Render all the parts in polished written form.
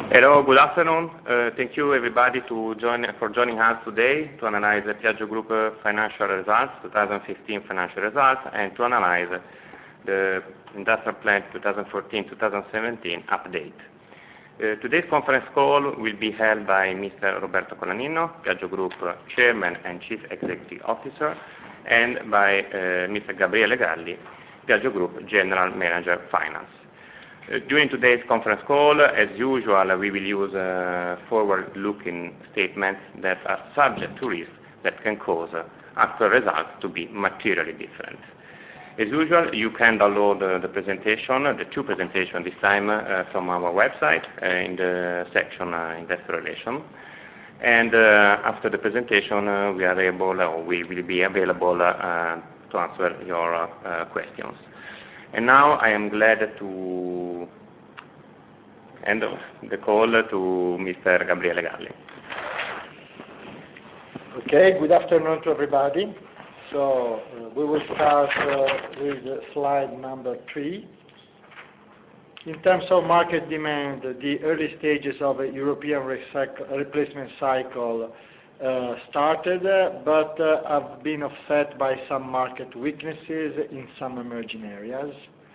Hello, good afternoon. Thank you everybody for joining us today to analyze the Piaggio Group financial results, 2015 financial results, and to analyze the industrial plan 2014-2017 update. Today's conference call will be held by Mr. Roberto Colaninno, Piaggio Group Chairman and Chief Executive Officer, and by Mr. Gabriele Galli, Piaggio Group General Manager Finance. During today's conference call, as usual, we will use forward-looking statements that are subject to risks that can cause actual results to be materially different. As usual, you can download the presentation, the two presentations this time, from our website in the section Investor Relations. And after the presentation, we will be available to answer your questions. And now I am glad to hand the call to Mr. Gabriele Galli. Okay, good afternoon to everybody. So we will start with slide number 3. In terms of market demand, the early stages of a European replacement cycle started, but have been offset by some market weaknesses in some emerging areas.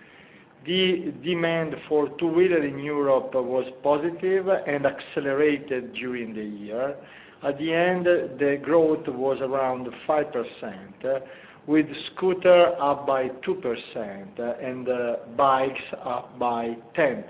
The demand for two-wheeler in Europe was positive and accelerated during the year. At the end, the growth was around 5%, with scooter up by 2% and bikes up by 10%.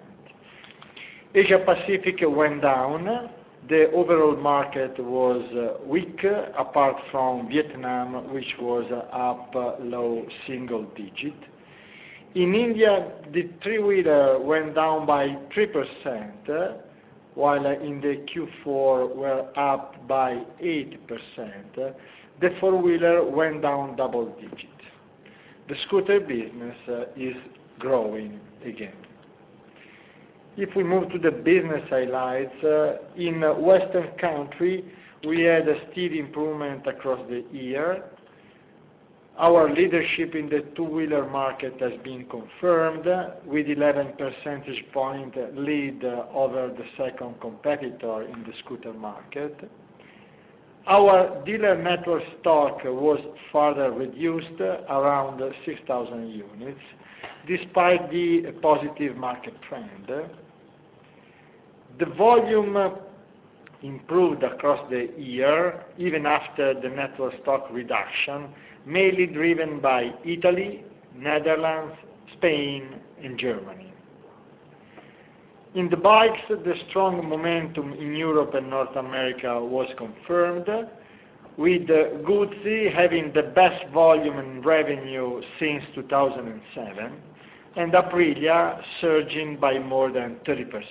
Asia Pacific went down. The overall market was weak, apart from Vietnam, which was up low single digit. In India, the three-wheeler went down by 3%, while in the Q4 were up by 8%. The four-wheeler went down double digit. The scooter business is growing again. If we move to the business highlights, in Western country, we had a steady improvement across the year. Our leadership in the two-wheeler market has been confirmed, with 11 percentage point lead over the second competitor in the scooter market. Our dealer network stock was further reduced, around 6,000 units, despite the positive market trend. The volume improved across the year, even after the network stock reduction, mainly driven by Italy, Netherlands, Spain, and Germany. In the bikes, the strong momentum in Europe and North America was confirmed, with Guzzi having the best volume and revenue since 2007, and Aprilia surging by more than 30%.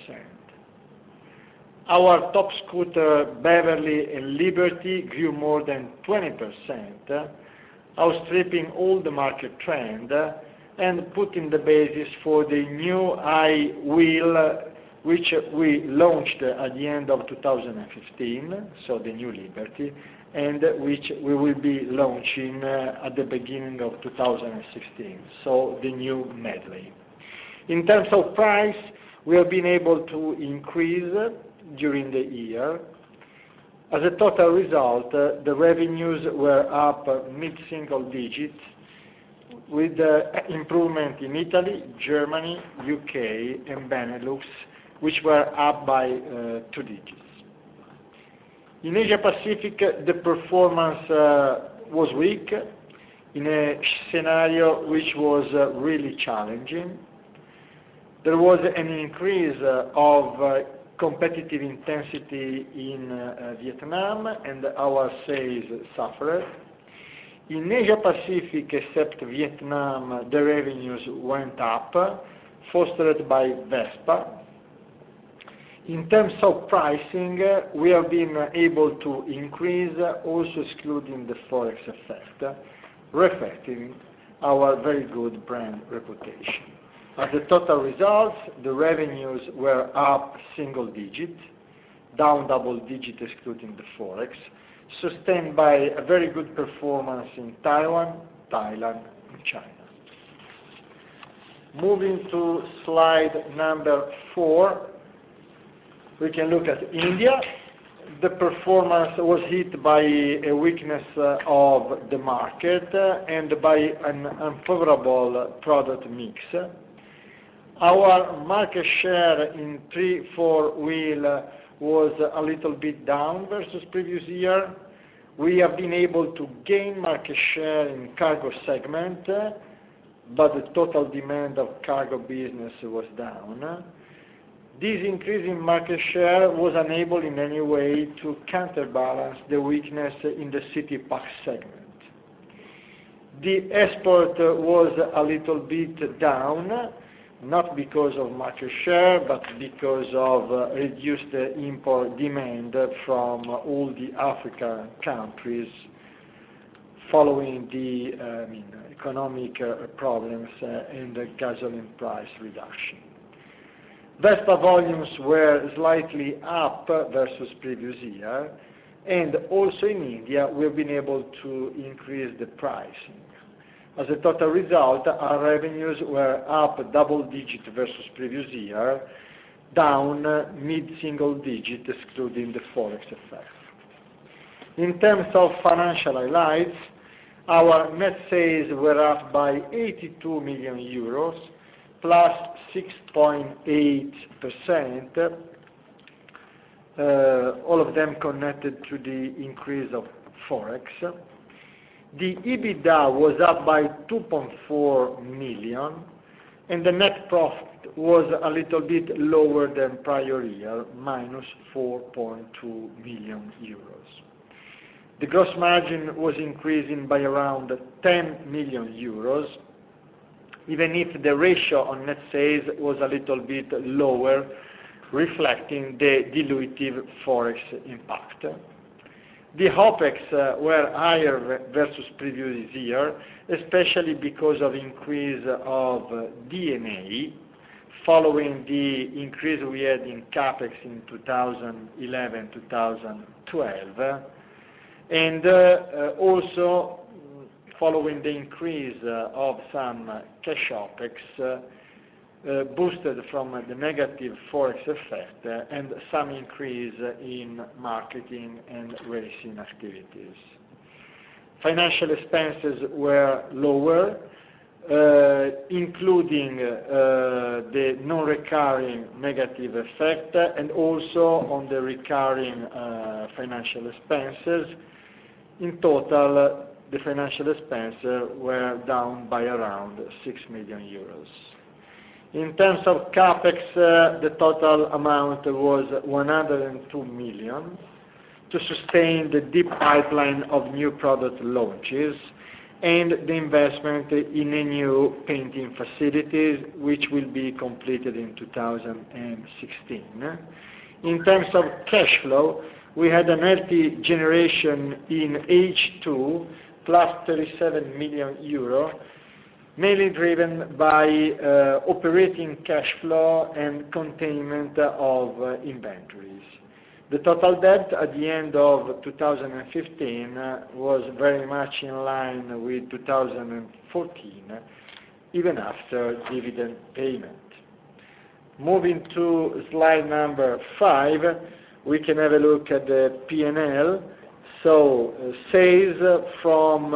Our top scooter, Beverly and Liberty, grew more than 20%, outstripping all the market trend, and putting the basis for the new high wheel, which we launched at the end of 2015, so the new Liberty, and which we will be launching at the beginning of 2016, so the new Medley. In terms of price, we have been able to increase during the year. As a total result, the revenues were up mid-single digits, with improvement in Italy, Germany, UK, and Benelux, which were up by 2 digits. In Asia Pacific, the performance was weak, in a scenario which was really challenging. There was an increase of competitive intensity in Vietnam, and our sales suffered. In Asia Pacific, except Vietnam, the revenues went up, fostered by Vespa. In terms of pricing, we have been able to increase, also excluding the Forex effect, reflecting our very good brand reputation. As the total results, the revenues were up single digit, down double digit excluding the Forex, sustained by a very good performance in Taiwan, Thailand, and China. Moving to slide number 4, We can look at India. The performance was hit by a weakness of the market and by an unfavorable product mix. Our market share in 3-4 wheel was a little bit down versus previous year. We have been able to gain market share in cargo segment, but the total demand of cargo business was down. This increase in market share was unable in any way to counterbalance the weakness in the city pack segment. The export was a little bit down, not because of market share, but because of reduced import demand from all the African countries following the economic problems and the gasoline price reduction. Vespa volumes were slightly up versus previous year, and also in India we've been able to increase the pricing. As a total result, our revenues were up double-digit versus previous year, down mid-single digit excluding the Forex effect. In terms of financial highlights, our net sales were up by 82 million euros, plus 6.8%, all of them connected to the increase of Forex. The EBITDA was up by 2.4 million, and the net profit was a little bit lower than prior year, minus 4.2 million euros. The gross margin was increasing by around 10 million euros, even if the ratio on net sales was a little bit lower, reflecting the dilutive Forex impact. The OPEX were higher versus previous year, especially because of increase of D&A, following the increase we had in CAPEX in 2011-2012, and also following the increase of some cash OPEX boosted from the negative Forex effect and some increase in marketing and racing activities. Financial expenses were lower, including the non-recurring negative effect and also on the recurring financial expenses. In total, the financial expenses were down by around 6 million euros. In terms of CAPEX, the total amount was 102 million to sustain the deep pipeline of new product launches and the investment in a new painting facilities, which will be completed in 2016. In terms of cash flow, we had a healthy generation in H2, plus 37 million euro, mainly driven by operating cash flow and containment of inventories. The total debt at the end of 2015 was very much in line with 2014, even after dividend payment. Moving to slide number 5, we can have a look at the P&L. So sales from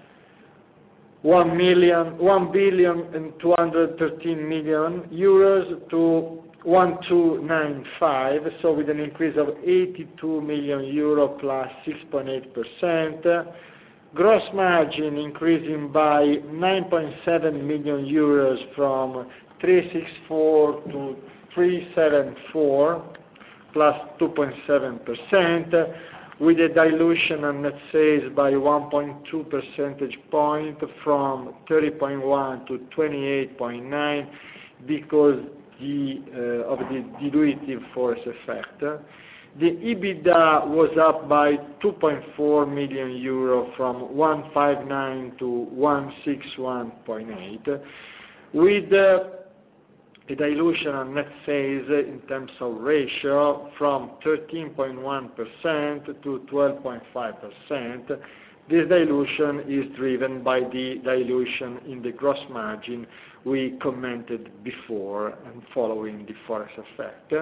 1,213 million euros to 1,295, so with an increase of 82 million euro plus 6.8%. Gross margin increasing by 9.7 million euros from 364 to 374, plus 2.7%. With a dilution on net sales by 1.2 percentage point from 30.1 to 28.9 because of the dilutive Forex effect. The EBITDA was up by 2.4 million euro from 159 to 161.8, with a dilution on net sales in terms of ratio from 13.1% to 12.5%. This dilution is driven by the dilution in the gross margin we commented before and following the Forex effect.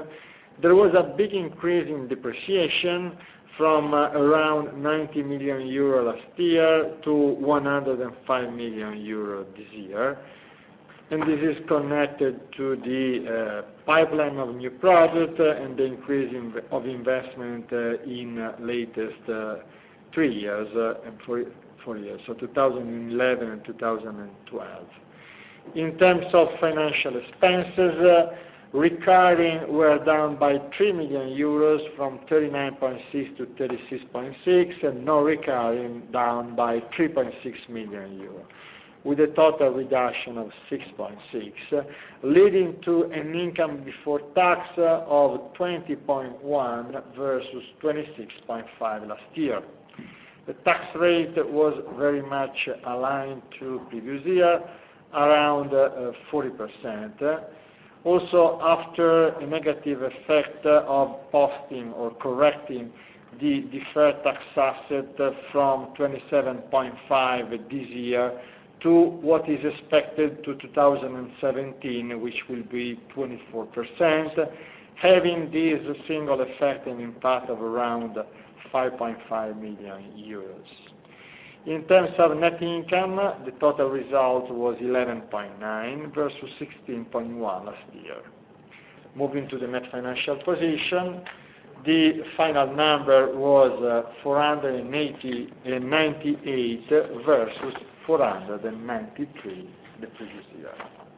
There was a big increase in depreciation from around 90 million euro last year to 105 million euro this year. And this is connected to the pipeline of new projects and the increase of investment in latest 3 years and 4 years, so 2011 and 2012. In terms of financial expenses, recurring were down by 3 million euros from 39.6 to 36.6, and non-recurring down by 3.6 million euros, with a total reduction of 6.6, leading to an income before tax of 20.1 versus 26.5 last year. The tax rate was very much aligned to previous year, around 40%. Also, after a negative effect of posting or correcting the deferred tax asset from 27.5 this year to what is expected to 2017, which will be 24%, having this single effect and impact of around 5.5 million euros. In terms of net income, the total result was 11.9 versus 16.1 last year. Moving to the net financial position, the final number was 498 versus 493 the previous year.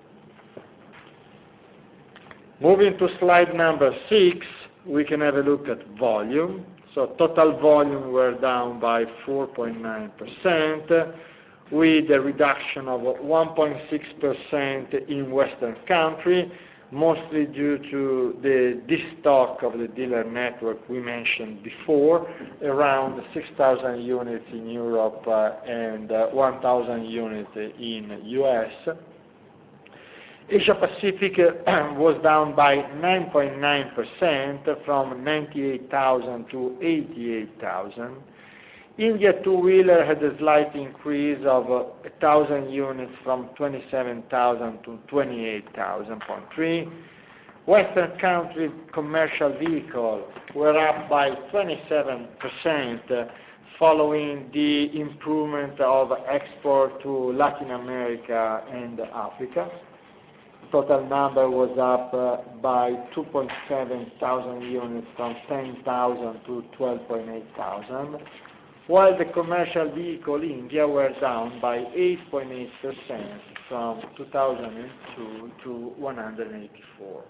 Moving to slide number 6, we can have a look at volume. So total volume were down by 4.9%, with a reduction of 1.6% in Western country, mostly due to the destock of the dealer network we mentioned before, around 6,000 units in Europe and 1,000 units in US. Asia Pacific was down by 9.9% from 98,000 to 88,000. India two-wheeler had a slight increase of 1,000 units from 27,000 to 28,000.3. Western country commercial vehicle were up by 27% following the improvement of export to Latin America and Africa. Total number was up by 2.7 thousand units from 10,000 to 12,800, while the commercial vehicle in India were down by 8.8% from 2002 to 184.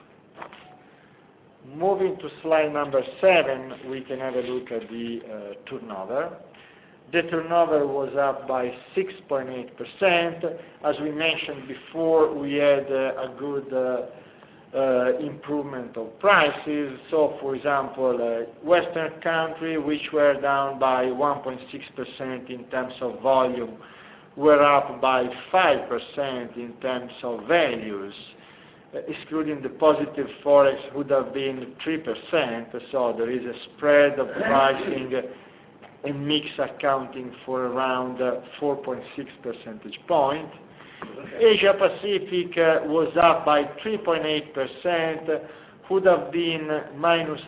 Moving to slide number 7, we can have a look at the turnover. The turnover was up by 6.8%. As we mentioned before, we had a good improvement of prices. So, for example, Western country, which were down by 1.6% in terms of volume, were up by 5% in terms of values. Excluding the positive forex would have been 3%, so there is a spread of pricing and mix accounting for around 4.6 percentage points. Asia Pacific was up by 3.8%, would have been minus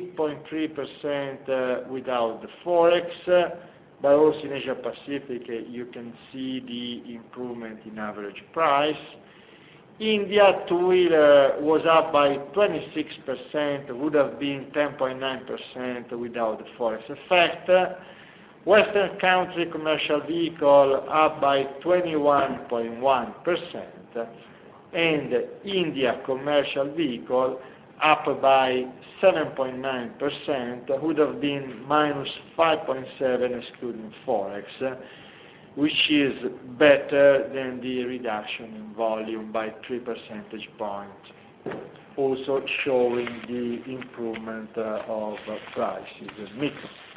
8.3% without the forex, but also in Asia Pacific you can see the improvement in average price. India two-wheeler was up by 26%, would have been 10.9% without the forex effect. Western country commercial vehicle up by 21.1%, and India commercial vehicle up by 7.9%, would have been minus 5.7% excluding forex, which is better than the reduction in volume by 3 percentage points, also showing the improvement of prices and mix.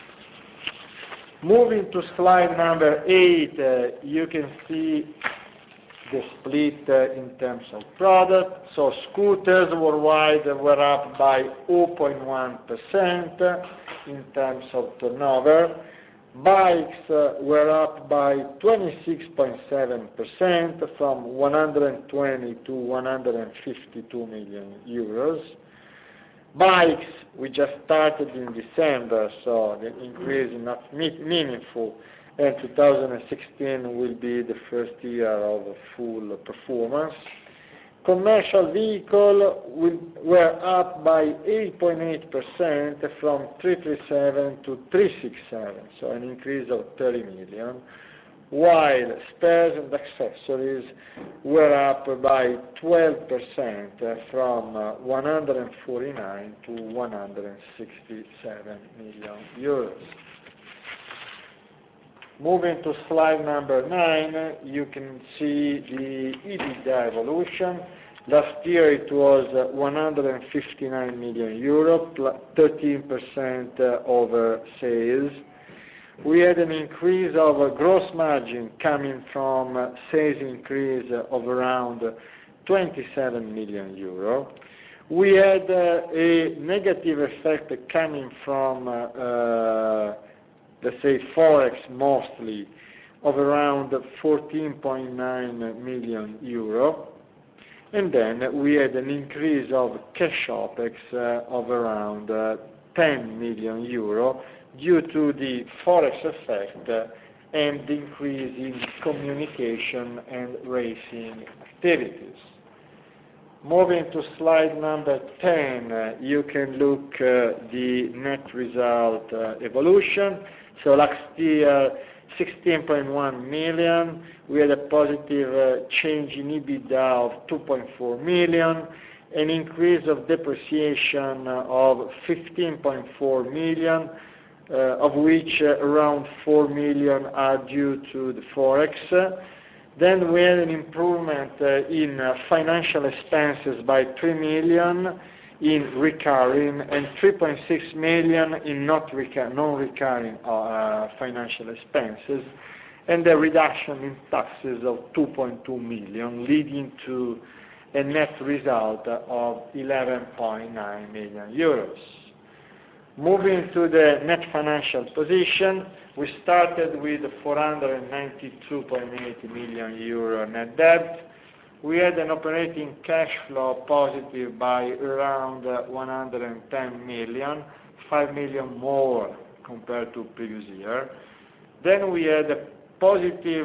Moving to slide number 8, you can see the split in terms of product. So scooters worldwide were up by 0.1% in terms of turnover. Bikes were up by 26.7% from 120 to 152 million euros. Bikes, we just started in December, so the increase is not meaningful, and 2016 will be the first year of full performance. Commercial vehicle were up by 8.8% from 337 to 367, so an increase of 30 million, while spares and accessories were up by 12% from 149 to 167 million euros. Moving to slide number 9, you can see the EBITDA evolution. Last year it was 159 million euro, 13% over sales. We had an increase of gross margin coming from sales increase of around 27 million euro. We had a negative effect coming from let's say Forex mostly, of around 14.9 million euro. And then we had an increase of cash OPEX of around 10 million euro due to the Forex effect and the increase in communication and racing activities. Moving to slide number 10, you can look the net result evolution. So last year, 16.1 million. We had a positive change in EBITDA of 2.4 million, an increase of depreciation of 15.4 million, of which around 4 million are due to the Forex. Then we had an improvement in financial expenses by 3 million in recurring and 3.6 million in non-recurring financial expenses, and a reduction in taxes of 2.2 million, leading to a net result of 11.9 million euros. Moving to the net financial position, we started with 492.8 million euro net debt. We had an operating cash flow positive by around 110 million, 5 million more compared to previous year. Then we had a positive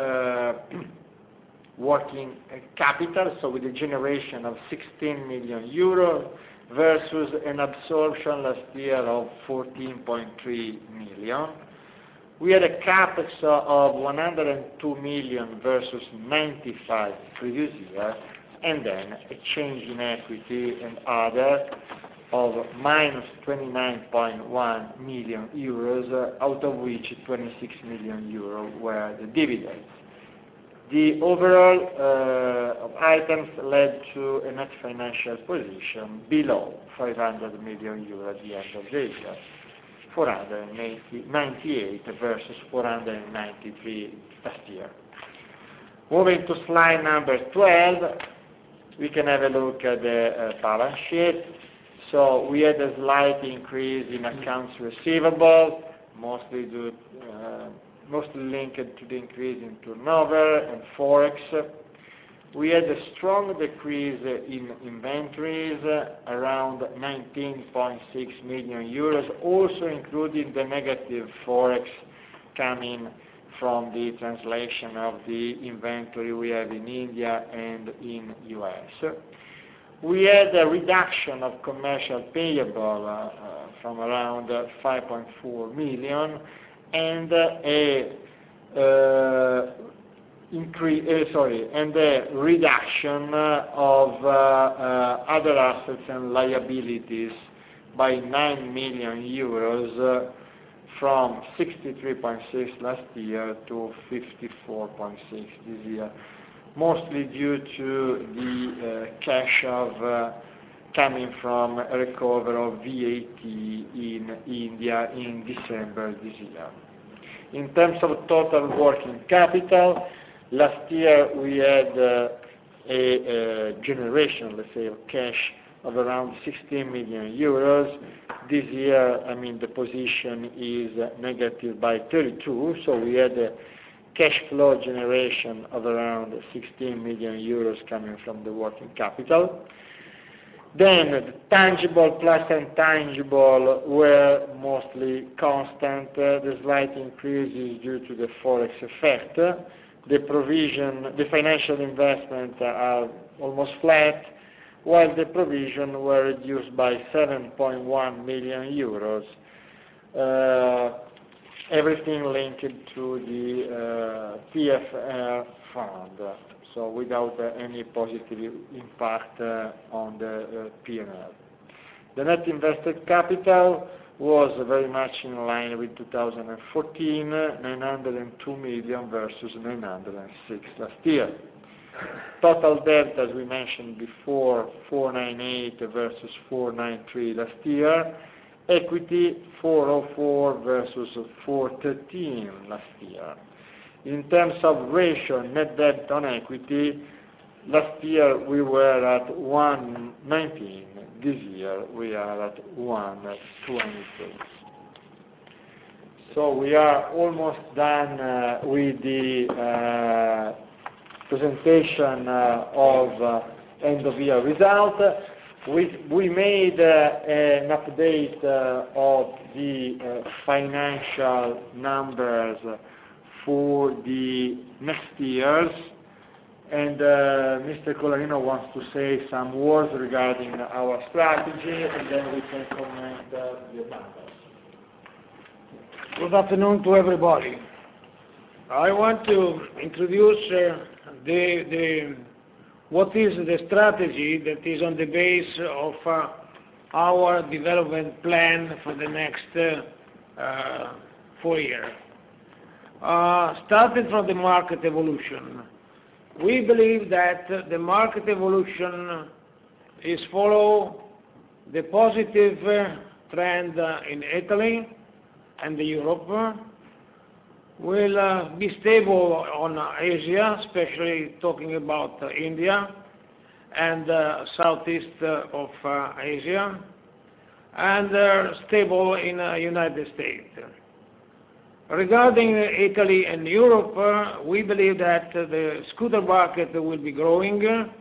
working capital, so with a generation of 16 million euro versus an absorption last year of 14.3 million. We had a capex of 102 million versus 95 previous year, and then a change in equity and other of minus 29.1 million euros, out of which 26 million euros were the dividends. The overall items led to a net financial position below 500 million euros at the end of the year, 498 versus 493 last year. Moving to slide number 12, we can have a look at the balance sheet. So we had a slight increase in accounts receivable, mostly linked to the increase in turnover and Forex. We had a strong decrease in inventories, around 19.6 million euros, also including the negative Forex coming from the translation of the inventory we have in India and in US. We had a reduction of commercial payable from around 5.4 million, and a reduction of other assets and liabilities by 9 million euros from 63.6 last year to 54.6 this year, mostly due to the cash coming from a recovery of VAT in India in December this year. In terms of total working capital, last year we had a generation, let's say, of cash of around 16 million euros. This year, the position is negative by 32, so we had a cash flow generation of around 16 million euros coming from the working capital. Then the tangible plus intangible were mostly constant. The slight increase is due to the forex effect. The provision, the financial investments are almost flat, while the provision were reduced by 7.1 million euros. Everything linked to the TFR fund, so without any positive impact on the P&L. The net invested capital was very much in line with 2014, 902 million versus 906 last year. Total debt, as we mentioned before, 498 versus 493 last year. Equity, 404 versus 413 last year. In terms of ratio, net debt on equity, last year we were at 119. This year we are at 123. So we are almost done with the presentation of end of year result. We made an update of the financial numbers for the next years, and Mr. Collarino wants to say some words regarding our strategy, and then we can comment the numbers. Good afternoon to everybody. I want to introduce what is the strategy that is on the base of our development plan for the next 4 years. Starting from the market evolution, we believe that the market evolution is follow the positive trend in Italy and Europe, will be stable on Asia, especially talking about India and southeast of Asia, and stable in United States. Regarding Italy and Europe, we believe that the scooter market will be growing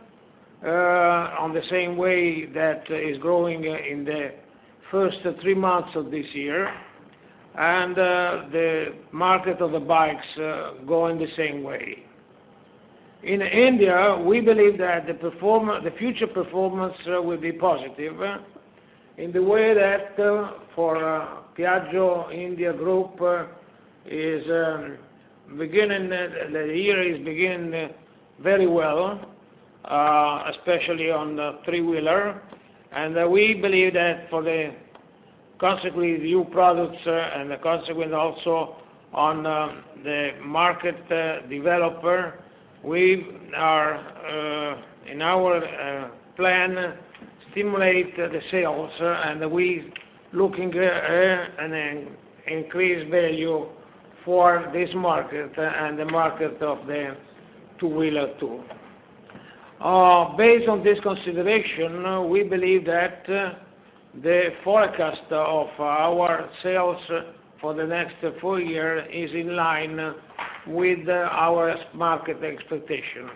on the same way that is growing in the first 3 months of this year, and the market of the bikes going the same way. In India, we believe that the future performance will be positive in the way that for Piaggio India Group is beginning, the year is beginning very well, especially on the three-wheeler, and we believe that for the consequently new products and the consequent also on the market developer, we are in our plan stimulate the sales, and we looking an increased value for this market and the market of the two-wheeler too. Based on this consideration, we believe that the forecast of our sales for the next 4 years is in line with our market expectation.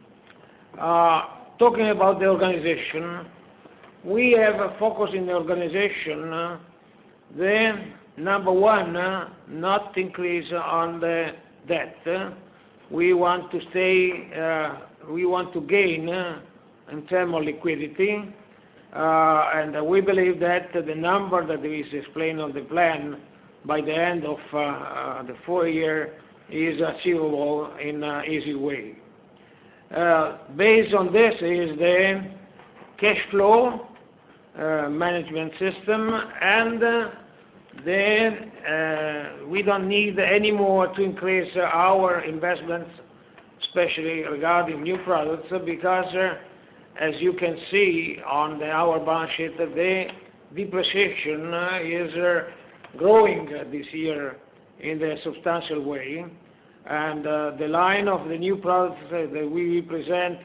Talking about the organization, we have a focus in the organization, the number one, not increase on the debt. We want to we want to gain in terms of liquidity, and we believe that the number that is explained on the plan by the end of the 4 year is achievable in an easy way. Based on this is the cash flow management system, and then we don't need any more to increase our investments, especially regarding new products, because as you can see on our balance sheet, the depreciation is growing this year in a substantial way, and the line of the new products that we present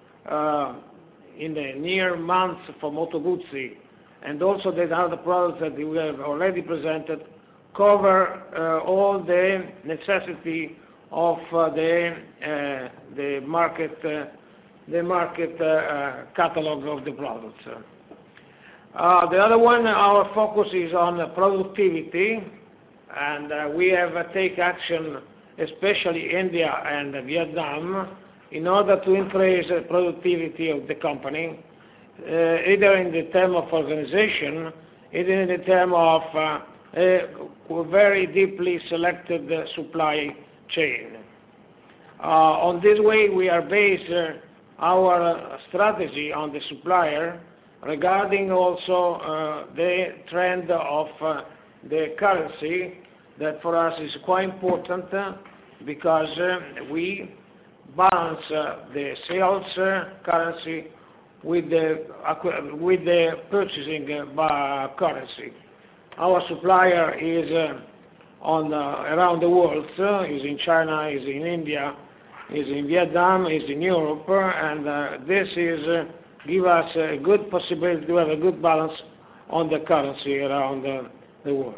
in the near months for Moto Guzzi, and also the other products that we have already presented, cover all the necessity of the market catalog of the products. The other one, our focus is on productivity, and we have take action, especially India and Vietnam, in order to increase the productivity of the company, either in the term of organization, either in the term of a very deeply selected supply chain. On this way, we are based our strategy on the supplier regarding also the trend of the currency, that for us is quite important because we balance the sales currency with the purchasing currency. Our supplier is around the world, is in China, is in India, is in Vietnam, is in Europe, and this is give us a good possibility to have a good balance on the currency around the world.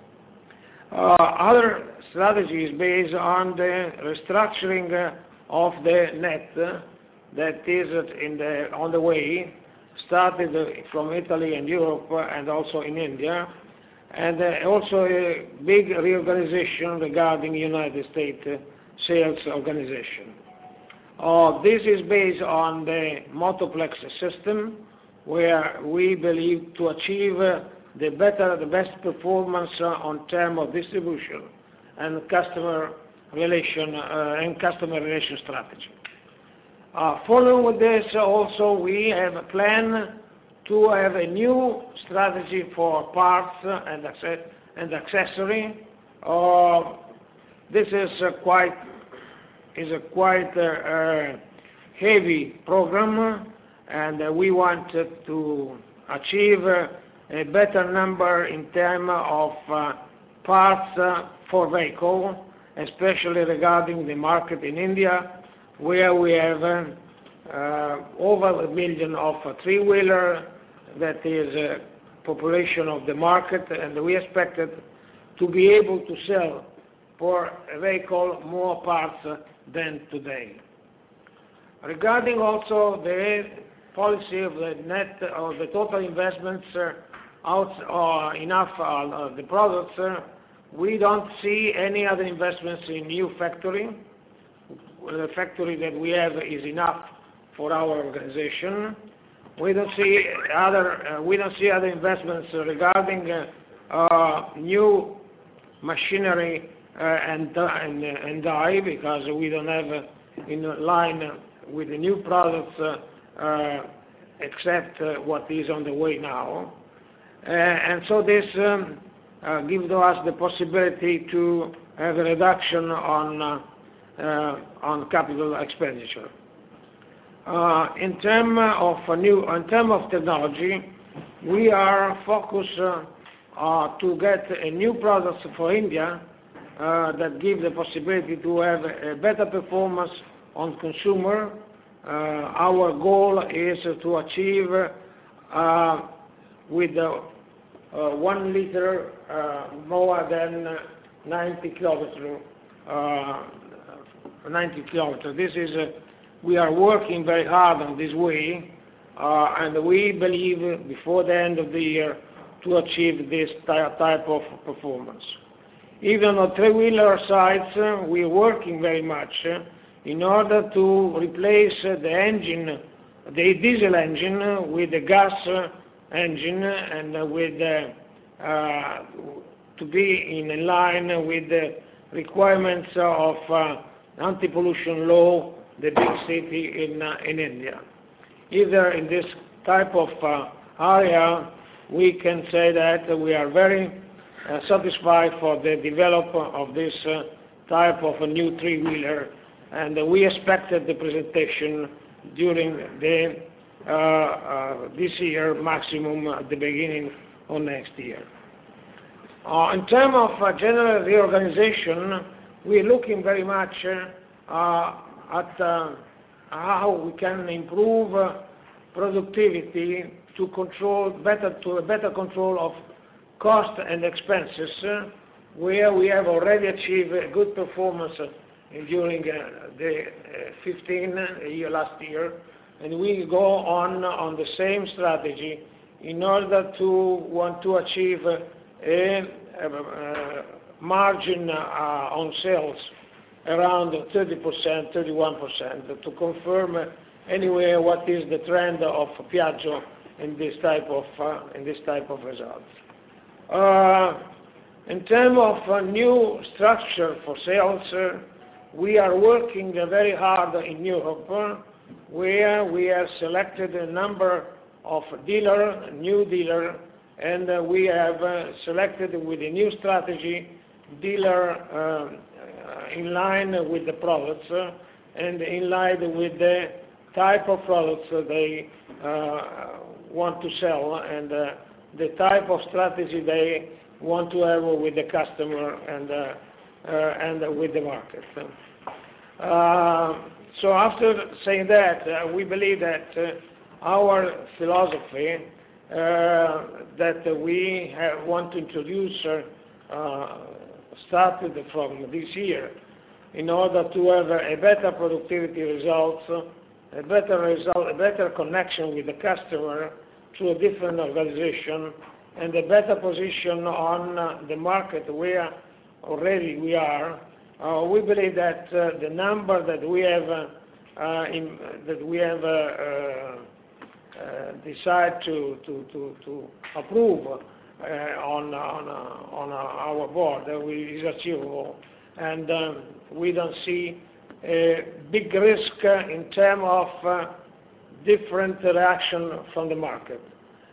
Other strategy is based on the restructuring of the net that is on the way, started from Italy and Europe and also in India, and also a big reorganization regarding United States sales organization. This is based on the multiplex system, where we believe to achieve the best performance on term of distribution and customer relation strategy. Following with this, also we have a plan to have a new strategy for parts and accessory. This is quite heavy program, and we want to achieve a better number in terms of parts for vehicle, especially regarding the market in India, where we have over 1 million of three-wheeler, that is population of the market, and we expected to be able to sell for a vehicle more parts than today. Regarding also the policy of the net or the total investments enough on the products, we don't see any other investments in new factory. The factory that we have is enough for our organization. We don't see other investments regarding new machinery and die, because we don't have in line with the new products except what is on the way now. And so this gives us the possibility to have a reduction on capital expenditure. In terms of technology, we are focused to get a new product for India that give the possibility to have a better performance on consumer. Our goal is to achieve with 1 liter more than 90 kilometers. This is we are working very hard on this way, and we believe before the end of the year to achieve this type of performance. Even on three-wheeler sides, we are working very much in order to replace the engine, the diesel engine, with the gas engine, and to be in line with the requirements of anti-pollution law, the big city in India. Either in this type of area, we can say that we are very satisfied for the development of this type of a new three-wheeler, and we expected the presentation during this year, maximum at the beginning of next year. In terms of general reorganization, we are looking very much at how we can improve productivity to a better control of cost and expenses, where we have already achieved a good performance during the last year, and we go on the same strategy in order to want to achieve a margin on sales around 30%, 31%, to confirm anyway what is the trend of Piaggio in this type of results. In terms of new structure for sales, we are working very hard in Europe, where we have selected a number of new dealer, and we have selected with a new strategy dealer in line with the products and in line with the type of products they want to sell and the type of strategy they want to have with the customer and with the market. So after saying that, we believe that our philosophy that we want to introduce started from this year in order to have a better productivity results, a better connection with the customer through a different organization, and a better position on the market where already we are. We believe that the number that we have decided to approve on our board is achievable, and we don't see a big risk in terms of different reaction from the market.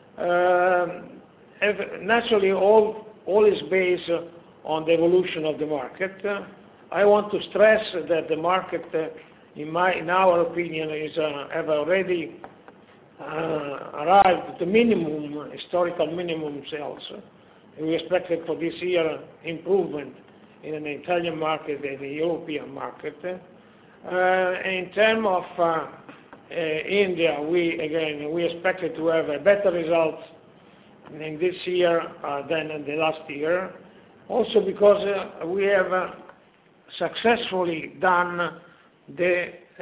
Naturally, all is based on the evolution of the market. I want to stress that the market, in our opinion, have already arrived at the minimum, historical minimum sales. We expected for this year improvement in the Italian market and the European market. In terms of India, we expected to have a better result in this year than in the last year. Also because we have successfully done the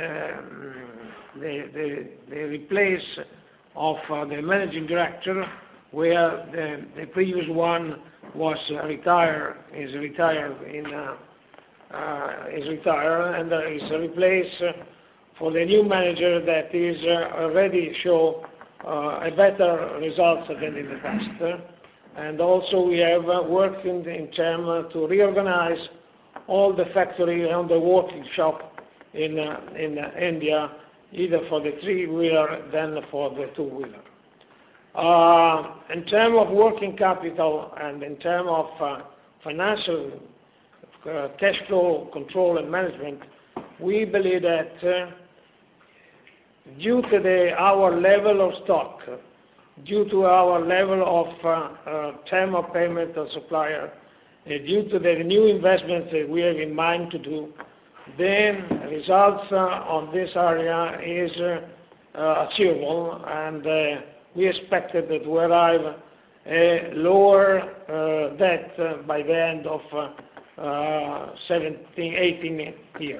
replace of the managing director, where the previous one is retired and is replaced for the new manager that is already show a better results than in the past. And also we have worked in terms to reorganize all the factory and the working shop in India, either for the three-wheeler than for the two-wheeler. In terms of working capital and in terms of financial cash flow control and management, we believe that due to our level of stock, due to our level of term of payment of supplier, due to the new investments that we have in mind to do, then results on this area is achievable, and we expected that we arrive a lower debt by the end of 18 year.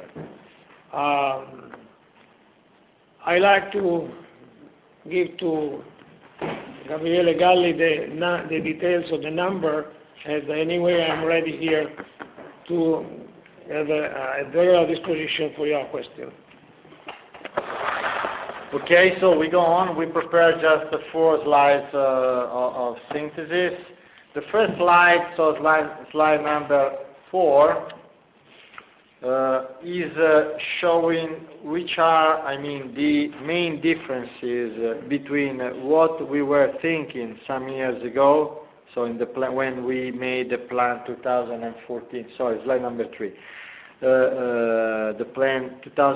I like to give to Gabriele Galli the details of the number, and anyway I'm ready here to have a very disposition for your question. Okay, so we go on. We prepare just 4 slides of synthesis. The first slide, so slide number 4, is showing which are, the main differences between what we were thinking some years ago, so in the plan, when we made the plan 2014, sorry, slide number 3, the plan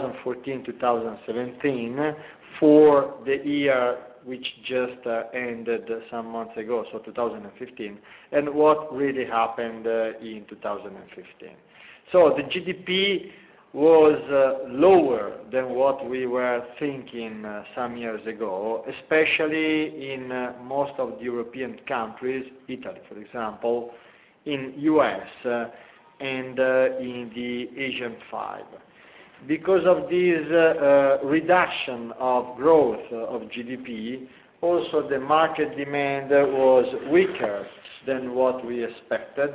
2014-2017 for the year which just ended some months ago, so 2015, and what really happened in 2015. So the GDP was lower than what we were thinking some years ago, especially in most of the European countries, Italy, for example, in US, and in the Asian 5. Because of this reduction of growth of GDP, Also, the market demand was weaker than what we expected,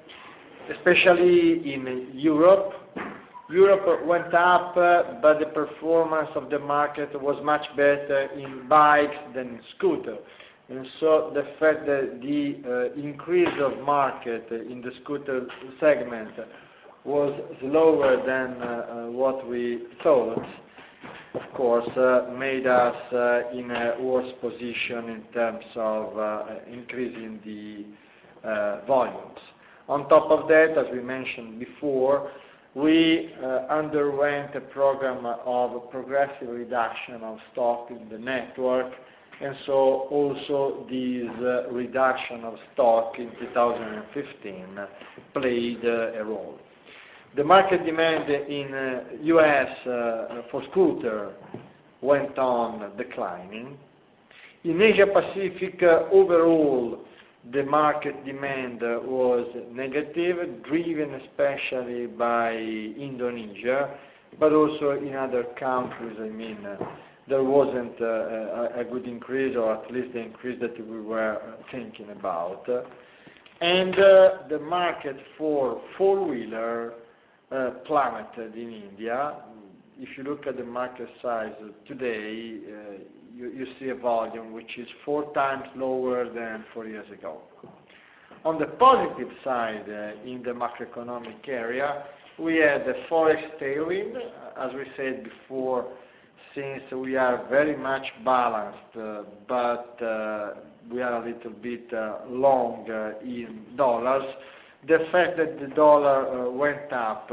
especially in Europe. Europe went up, but the performance of the market was much better in bikes than in scooter. And so the fact that the increase of market in the scooter segment was slower than what we thought, of course, made us in a worse position in terms of increasing the volumes. On top of that, as we mentioned before, we underwent a program of progressive reduction of stock in the network, and so also this reduction of stock in 2015 played a role. The market demand in US for scooter went on declining. In Asia Pacific, overall, the market demand was negative, driven especially by Indonesia, but also in other countries. I mean, there wasn't a good increase, or at least the increase that we were thinking about. And the market for four-wheeler plummeted in India. If you look at the market size today, you see a volume which is 4 times lower than 4 years ago. On the positive side, in the macroeconomic area, we had the forex tailwind, as we said before, since we are very much balanced, but we are a little bit long in dollars. The fact that the dollar went up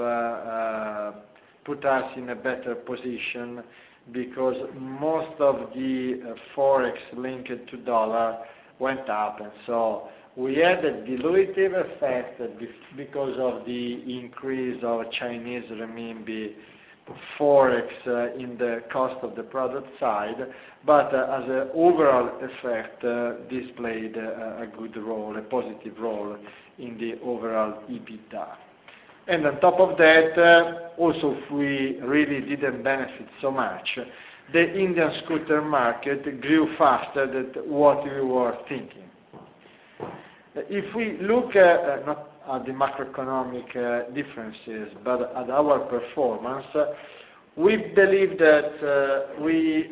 put us in a better position, because most of the forex linked to dollar went up, and so we had a dilutive effect because of the increase of Chinese renminbi forex in the cost of the product side, but as an overall effect, this played a good role, a positive role in the overall EBITDA. And on top of that, also if we really didn't benefit so much, the Indian scooter market grew faster than what we were thinking. If we look not at the macroeconomic differences, but at our performance, we believe that we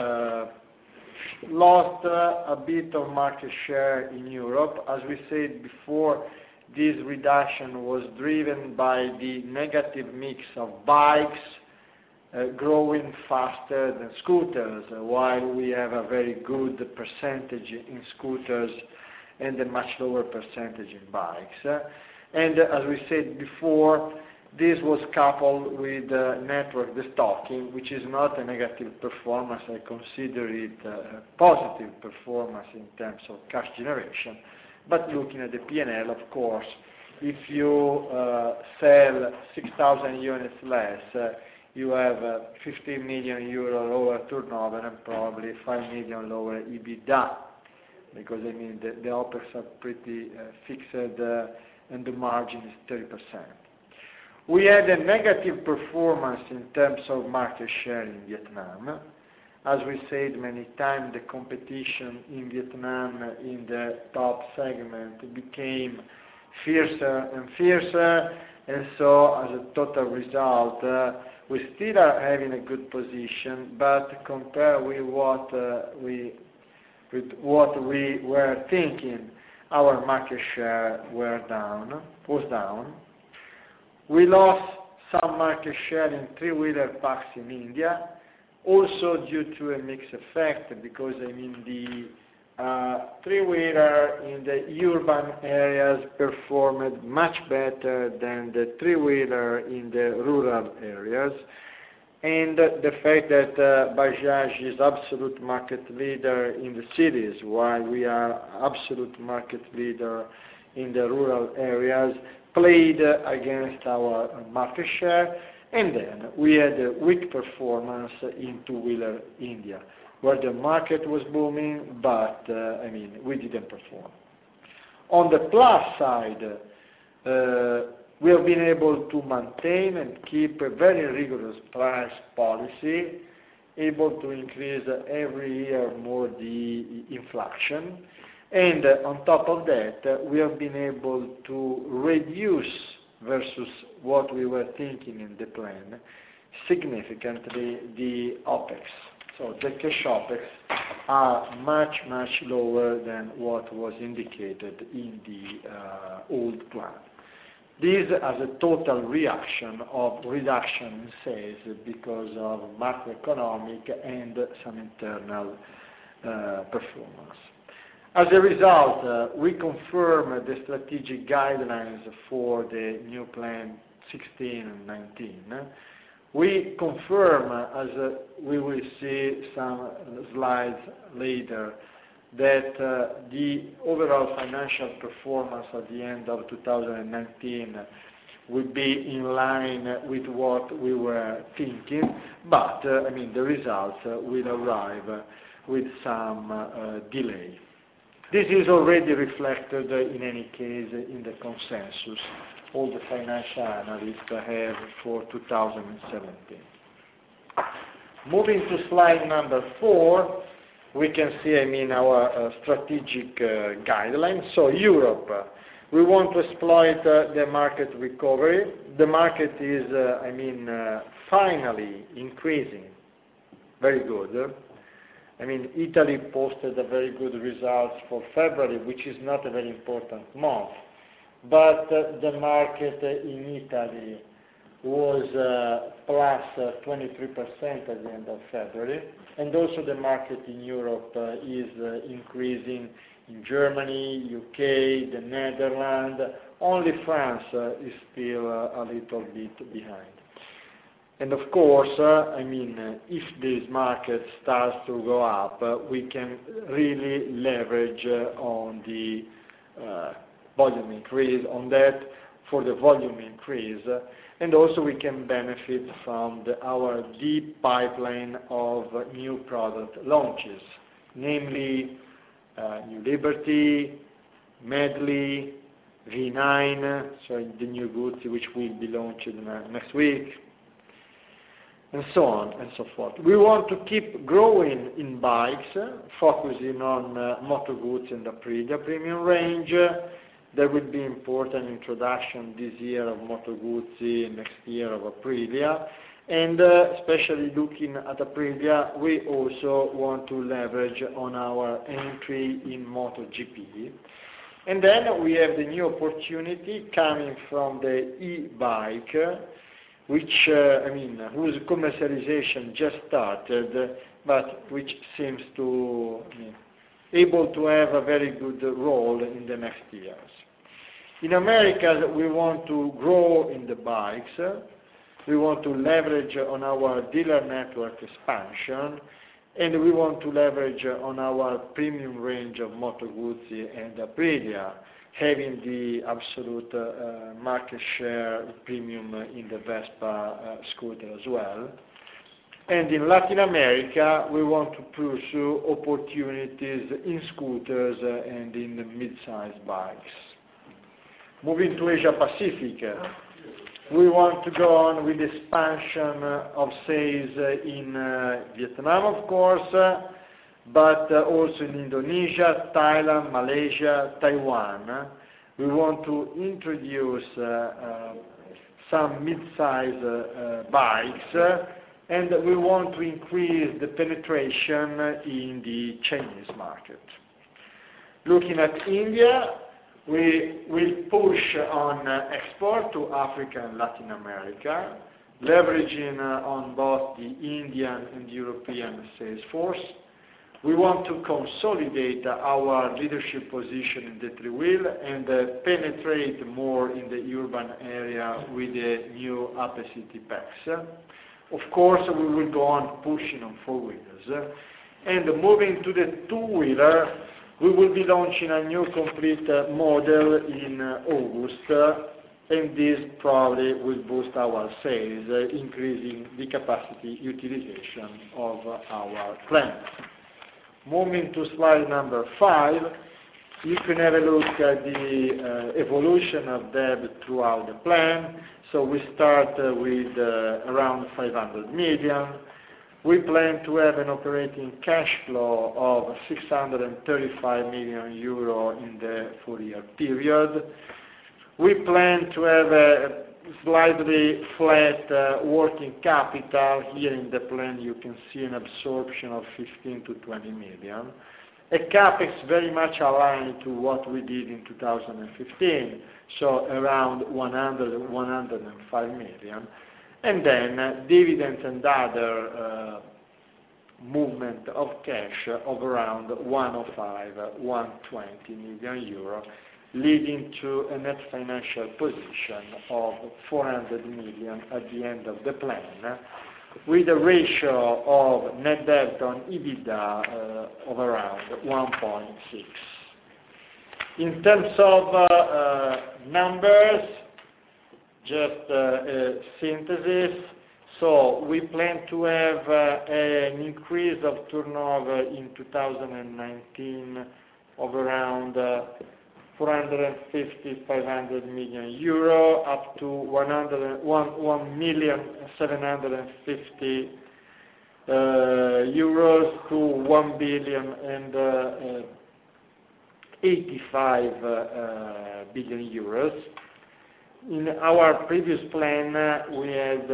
lost a bit of market share in Europe. As we said before, this reduction was driven by the negative mix of bikes growing faster than scooters, while we have a very good percentage in scooters and a much lower percentage in bikes. And as we said before, this was coupled with network destocking, which is not a negative performance. I consider it a positive performance in terms of cash generation. But looking at the P&L, of course, if you sell 6,000 units less, you have 15 million euro lower turnover and probably 5 million lower EBITDA, because I mean the OPEX are pretty fixed and the margin is 30%. We had a negative performance in terms of market share in Vietnam. As we said many times, the competition in Vietnam in the top segment became fiercer and fiercer, and so as a total result, we still are having a good position, but compared with what we were thinking, our market share was down. We lost some market share in three-wheeler packs in India, also due to a mix effect, because I mean the three-wheeler in the urban areas performed much better than the three-wheeler in the rural areas, and the fact that Bajaj is absolute market leader in the cities, while we are absolute market leader in the rural areas, played against our market share. And then we had a weak performance in two-wheeler India, where the market was booming, but I mean, we didn't perform. On the plus side, we have been able to maintain and keep a very rigorous price policy, able to increase every year more the inflation. And on top of that, we have been able to reduce versus what we were thinking in the plan significantly the OPEX. So the cash OPEX are much, much lower than what was indicated in the old plan. This as a total reaction of reduction in sales because of macroeconomic and some internal performance. As a result, we confirm the strategic guidelines for the new plan 16 and 19. We confirm, as we will see some slides later, that the overall financial performance at the end of 2019 will be in line with what we were thinking, but the results will arrive with some delay. This is already reflected in any case in the consensus all the financial analysts have for 2017. Moving to slide number 4, we can see, our strategic guidelines. So Europe, we want to exploit the market recovery. The market is, finally increasing. Very good. Italy posted a very good results for February, which is not a very important month. But the market in Italy was plus 23% at the end of February. And also the market in Europe is increasing in Germany, UK, the Netherlands. Only France is still a little bit behind. And of course, if this market starts to go up, we can really leverage on the volume increase on that for the volume increase. And also we can benefit from our deep pipeline of new product launches, namely New Liberty, Medley, V9, so the new Guzzi which will be launched next week, and so on and so forth. We want to keep growing in bikes, focusing on Moto Guzzi and Aprilia premium range. There will be important introduction this year of Moto Guzzi, next year of Aprilia. And especially looking at Aprilia, we also want to leverage on our entry in MotoGP. And then we have the new opportunity coming from the e-bike, which, whose commercialization just started, but which seems to able to have a very good role in the next years. In America, we want to grow in the bikes. We want to leverage on our dealer network expansion, and we want to leverage on our premium range of Moto Guzzi and Aprilia, having the absolute market share premium in the Vespa scooter as well. And in Latin America, we want to pursue opportunities in scooters and in the mid-size bikes. Moving to Asia Pacific, we want to go on with expansion of sales in Vietnam, of course, but also in Indonesia, Thailand, Malaysia, Taiwan. We want to introduce some mid-size bikes, and we want to increase the penetration in the Chinese market. Looking at India, we will push on export to Africa and Latin America, leveraging on both the Indian and European sales force. We want to consolidate our leadership position in the three-wheel and penetrate more in the urban area with the new Ape City packs. Of course, we will go on pushing on four-wheelers. And moving to the two-wheeler, we will be launching a new complete model in August, and this probably will boost our sales, increasing the capacity utilization of our plant. Moving to slide number 5, you can have a look at the evolution of debt throughout the plan. So we start with around 500 million. We plan to have an operating cash flow of 635 million euro in the 4-year period. We plan to have a slightly flat working capital. Here in the plan you can see an absorption of 15 to 20 million. A CapEx very much aligned to what we did in 2015, so around 105 million. And then dividends and other movement of cash of around 105, 120 million euro, leading to a net financial position of 400 million at the end of the plan, with a ratio of net debt on EBITDA of around 1.6. In terms of numbers, just a synthesis. So we plan to have an increase of turnover in 2019 of around 450-500 million euro, up to 1,750,000 euros to 1,085 billion euros. In our previous plan, we had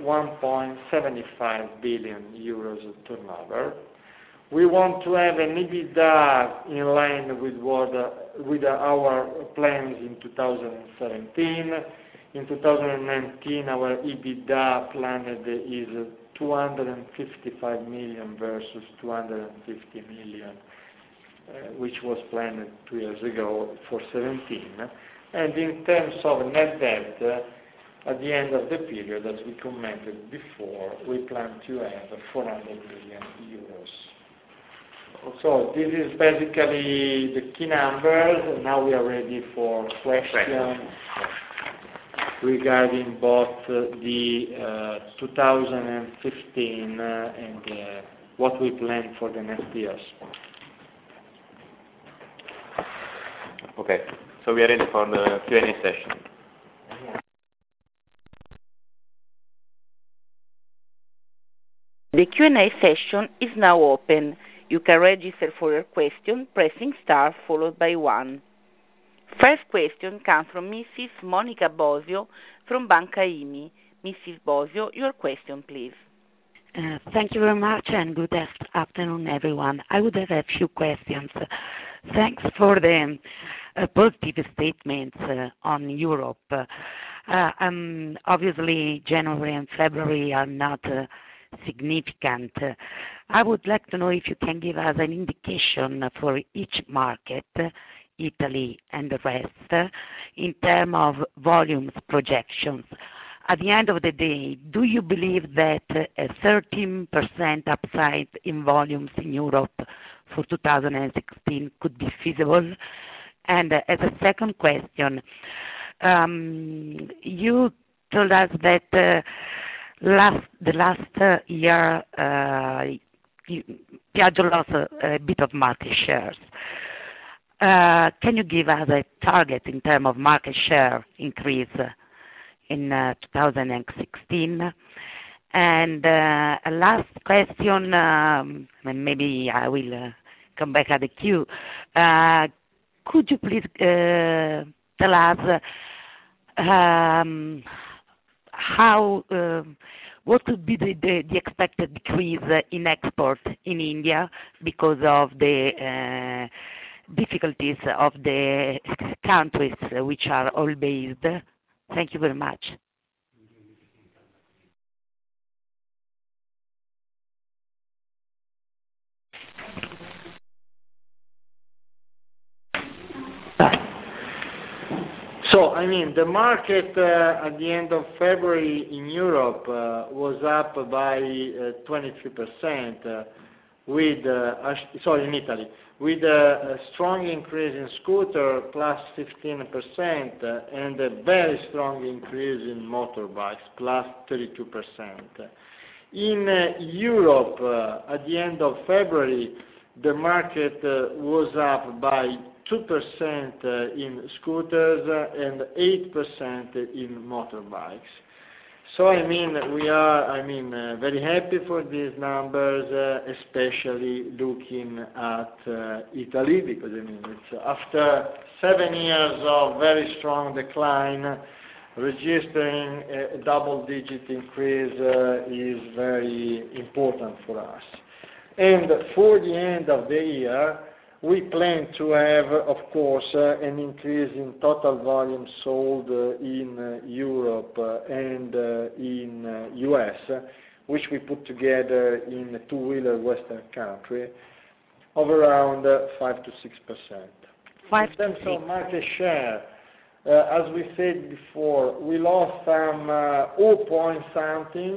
1.75 billion euros of turnover. We want to have an EBITDA in line with our plans in 2017. In 2019, our EBITDA planned is 255 million versus 250 million, which was planned 2 years ago for 17. And in terms of net debt, at the end of the period, as we commented before, we plan to have 400 million euros. So this is basically the key numbers. Now we are ready for questions regarding both the 2015 and what we plan for the next years. Okay, so we are ready for the Q&A session. The Q&A session is now open. You can register for your question pressing star followed by 1. First question comes from Mrs. Monica Bosio from Banca IMI. Mrs. Bosio, your question, please. Thank you very much and good afternoon, everyone. I would have a few questions. Thanks for the positive statements on Europe. Obviously, January and February are not significant. I would like to know if you can give us an indication for each market, Italy and the rest, in terms of volumes projections. At the end of the day, do you believe that a 13% upside in volumes in Europe for 2016 could be feasible? And as a second question, you told us that the last year Piaggio lost a bit of market shares. Can you give us a target in terms of market share increase in 2016? And a last question, maybe I will come back at the queue. Could you please tell us what could be the expected decrease in export in India because of the difficulties of the countries which are oil based? Thank you very much. So, I mean, the market at the end of February in Europe was up by 23%, in Italy, with a strong increase in scooter, plus 15%, and a very strong increase in motorbikes, plus 32%. In Europe, at the end of February, the market was up by 2% in scooters and 8% in motorbikes. So we are very happy for these numbers, especially looking at Italy, because it's after 7 years of very strong decline, registering a double-digit increase is very important for us. And for the end of the year, we plan to have, of course, an increase in total volume sold in Europe and in US, which we put together in a two-wheeler Western country, of around 5 to 6%. In terms of market share, as we said before, we lost some 0 point something.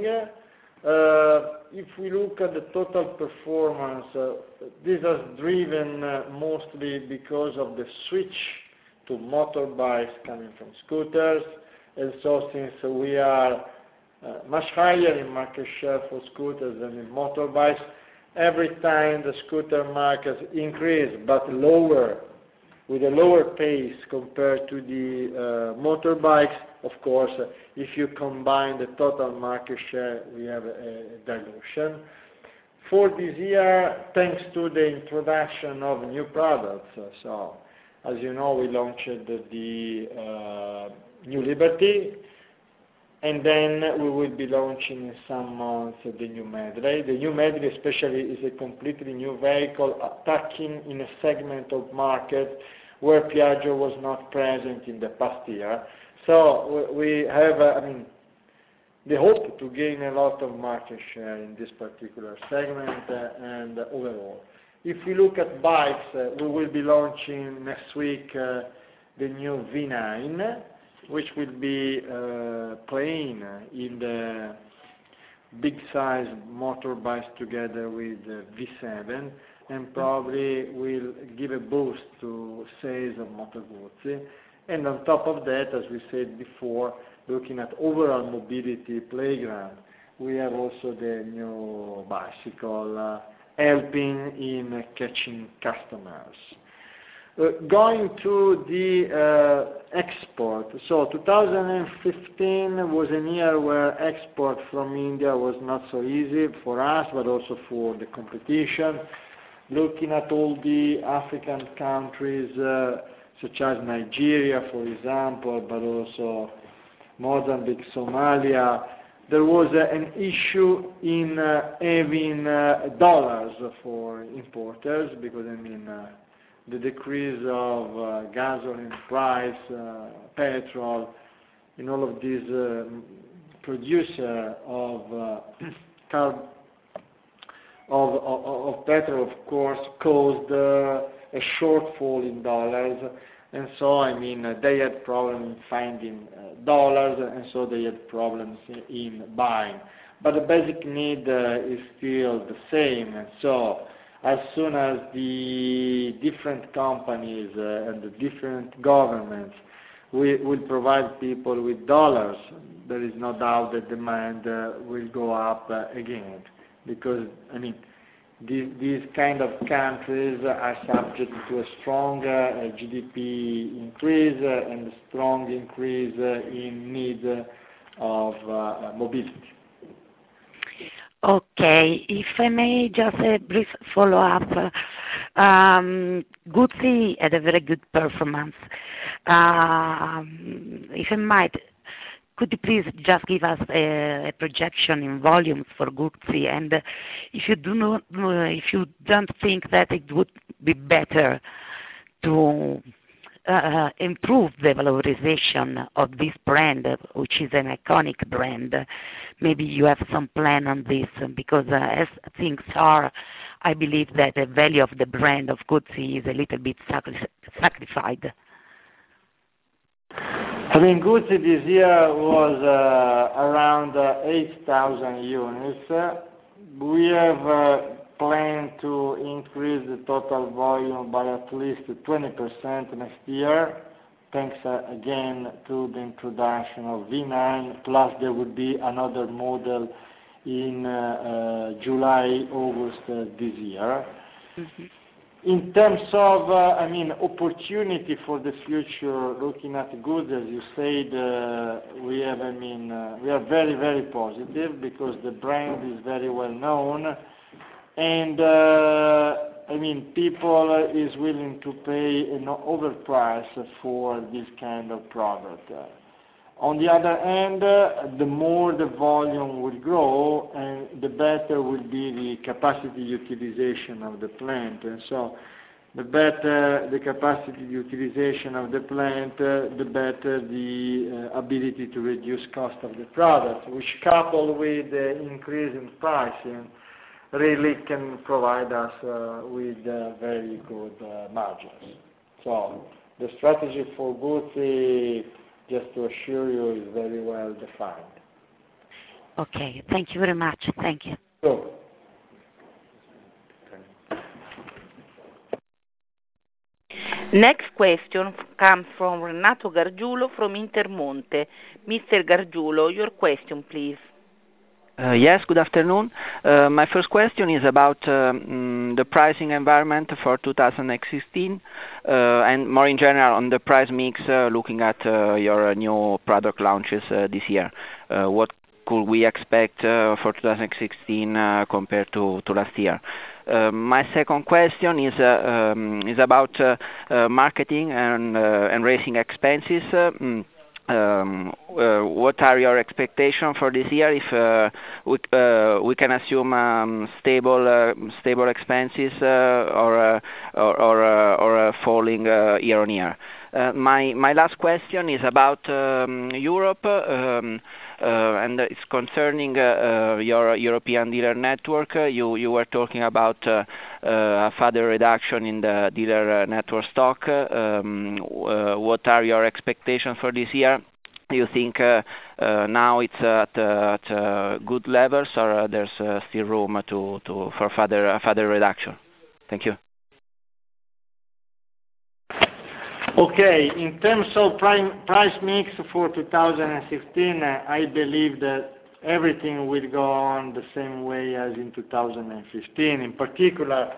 If we look at the total performance, this is driven mostly because of the switch to motorbikes coming from scooters, and so since we are much higher in market share for scooters than in motorbikes, every time the scooter market increase, but lower, with a lower pace compared to the motorbikes, of course, if you combine the total market share, we have a dilution. For this year, thanks to the introduction of new products, so as you know, we launched the New Liberty, and then we will be launching in some months the New Medley. The New Medley especially is a completely new vehicle attacking in a segment of market where Piaggio was not present in the past year. So we have, the hope to gain a lot of market share in this particular segment and overall. If we look at bikes, we will be launching next week the new V9, which will be playing in the big size motorbikes together with V7, and probably will give a boost to sales of Moto Guzzi. And on top of that, as we said before, looking at overall mobility playground, we have also the new bicycle helping in catching customers. Going to the export, so 2015 was a year where export from India was not so easy for us, but also for the competition. Looking at all the African countries, such as Nigeria, for example, but also Mozambique, Somalia, there was an issue in having dollars for importers, because the decrease of gasoline price, petrol, and all of these producer of petrol, of course, caused a shortfall in dollars, and so they had problems finding dollars, and so they had problems in buying. But the basic need is still the same, and so as soon as the different companies and the different governments will provide people with dollars, there is no doubt that demand will go up again, because these kind of countries are subject to a strong GDP increase and a strong increase in need of mobility. Okay, if I may, just a brief follow-up. Guzzi had a very good performance. If I might, could you please just give us a projection in volumes for Guzzi, and if you don't think that it would be better to improve the valorization of this brand, which is an iconic brand, maybe you have some plan on this, because as things are, I believe that the value of the brand of Guzzi is a little bit sacrificed. Guzzi this year was around 8,000 units. We have planned to increase the total volume by at least 20% next year, thanks again to the introduction of V9, plus there would be another model in July, August this year. In terms of, opportunity for the future, looking at goods, as you said, we are very, very positive because the brand is very well known, and people is willing to pay an overprice for this kind of product. On the other hand, the more the volume will grow, and the better will be the capacity utilization of the plant. And so, the better the capacity utilization of the plant, the better the ability to reduce cost of the product, which coupled with the increase in pricing, really can provide us with very good margins. So, the strategy for Buzzi, just to assure you, is very well defined. Okay, thank you very much. Thank you. So, Next question comes from Renato Gargiulo from Intermonte. Mr. Gargiulo, your question, please. Yes, good afternoon. My first question is about the pricing environment for 2016 and more in general on the price mix looking at your new product launches this year. What could we expect for 2016 compared to last year? My second question is about marketing and racing expenses. What are your expectations for this year? If we can assume stable expenses or falling year on year. My last question is about Europe, and it's concerning your European dealer network. You were talking about a further reduction in the dealer network stock. What are your expectations for this year? Do you think now it's at good levels, or there's still room for further reduction? Thank you. Okay, in terms of price mix for 2016, I believe that everything will go on the same way as in 2015. In particular,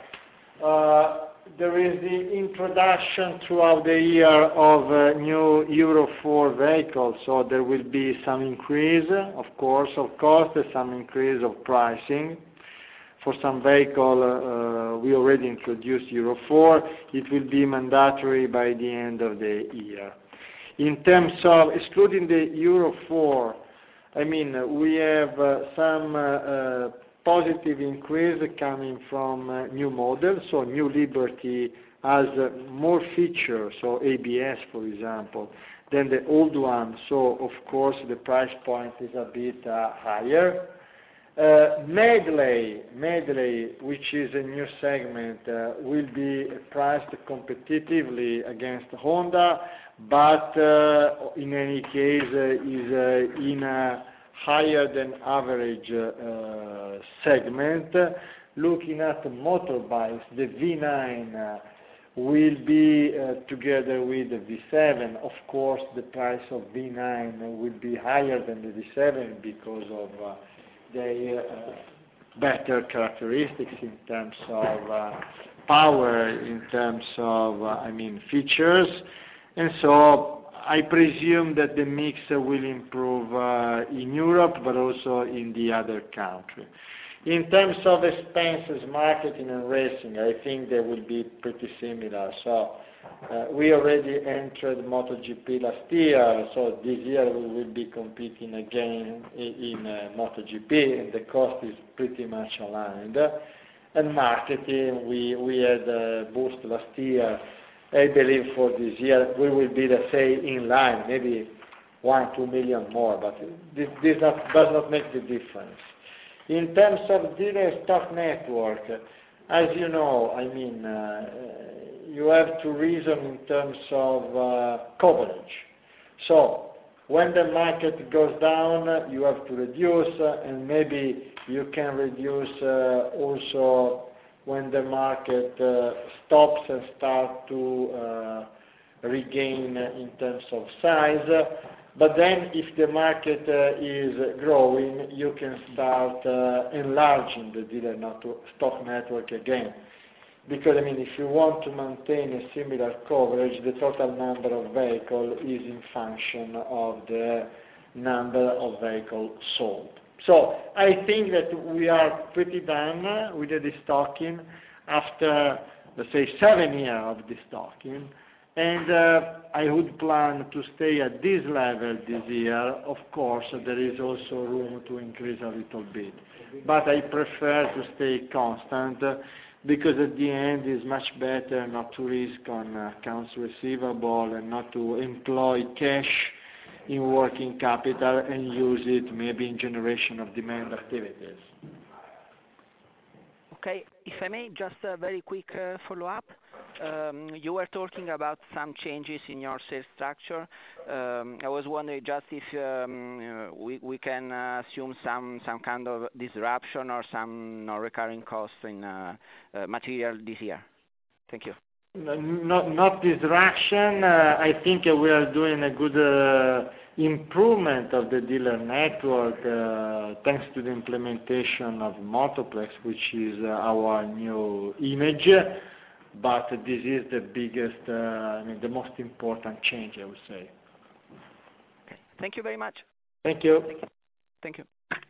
there is the introduction throughout the year of new Euro 4 vehicles, so there will be some increase, of course, of cost, some increase of pricing. For some vehicle, we already introduced Euro 4. It will be mandatory by the end of the year. In terms of excluding the Euro 4, we have some positive increase coming from new models. So new Liberty has more features, so ABS, for example, than the old one. So of course the price point is a bit higher. Medley, which is a new segment, will be priced competitively against Honda, but in any case is in a higher than average segment. Looking at the motorbikes, the V9 will be together with the V7. Of course, the price of V9 will be higher than the V7 because of their better characteristics in terms of power, in terms of features, and so I presume that the mix will improve in Europe, but also in the other countries. In terms of expenses, marketing and racing, I think they will be pretty similar. So we already entered MotoGP last year, so this year we will be competing again in MotoGP, and the cost is pretty much aligned. And marketing, we had a boost last year. I believe for this year we will be, let's say, in line, maybe 1-2 million more, but this does not make the difference. In terms of dealer stock network, as you know, you have to reason in terms of coverage. So when the market goes down, you have to reduce, and maybe you can reduce also when the market stops and start to regain in terms of size. But then if the market is growing, you can start enlarging the dealer stock network again. because I mean, if you want to maintain a similar coverage, the total number of vehicles is in function of the number of vehicles sold. So I think that we are pretty done with the destocking after, let's say, 7 years of destocking. And I would plan to stay at this level this year. Of course, there is also room to increase a little bit. But I prefer to stay constant because at the end it's much better not to risk on accounts receivable and not to employ cash in working capital and use it maybe in generation of demand activities. Okay, if I may, just a very quick follow-up. You were talking about some changes in your sales structure. I was wondering just if we can assume some kind of disruption or some non-recurring costs in material this year. Thank you. Not disruption. I think we are doing a good improvement of the dealer network thanks to the implementation of Motoplex, which is our new image. But this is the biggest, the most important change, I would say. Okay. Thank you very much. Thank you. Thank you.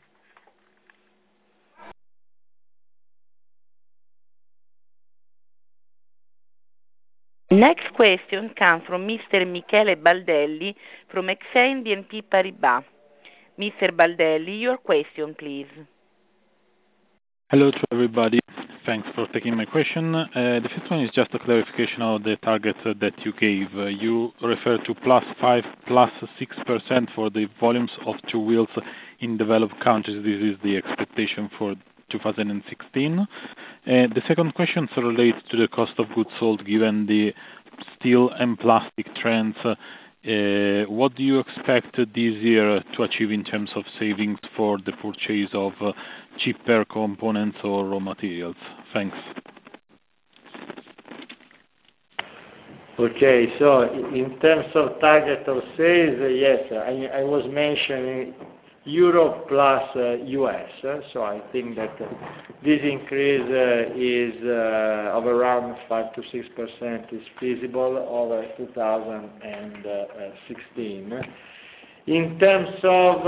Next question comes from Mr. Michele Baldelli from Exane BNP Paribas. Mr. Baldelli, your question, please. Hello to everybody. Thanks for taking my question. The first one is just a clarification of the targets that you gave. You refer to +5, +6% for the volumes of two wheels in developed countries. This is the expectation for 2016. The second question relates to the cost of goods sold given the steel and plastic trends. What do you expect this year to achieve in terms of savings for the purchase of cheaper components or raw materials? Thanks. Okay, so in terms of target of sales, yes, I was mentioning Europe plus US, so I think that this increase is of around 5 to 6% is feasible over 2016. In terms of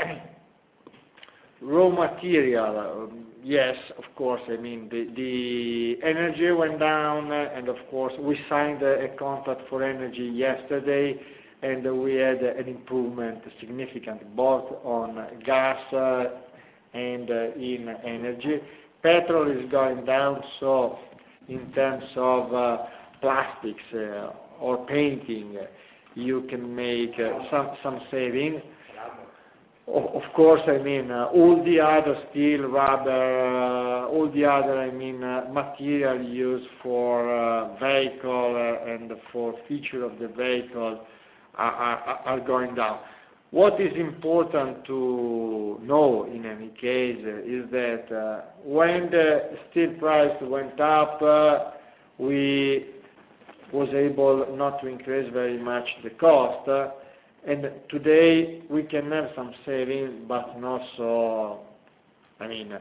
raw material, yes, of course, I mean, the energy went down, and of course, we signed a contract for energy yesterday, and we had an improvement significant both on gas and in energy. Petrol is going down, so in terms of plastics or painting, you can make some saving. Of course, I mean, all the other steel, rubber, all the other, I mean, material used for vehicle and for feature of the vehicle are going down. What is important to know in any case is that when the steel price went up, we was able not to increase very much the cost, and today we can have some savings, but not so, I mean,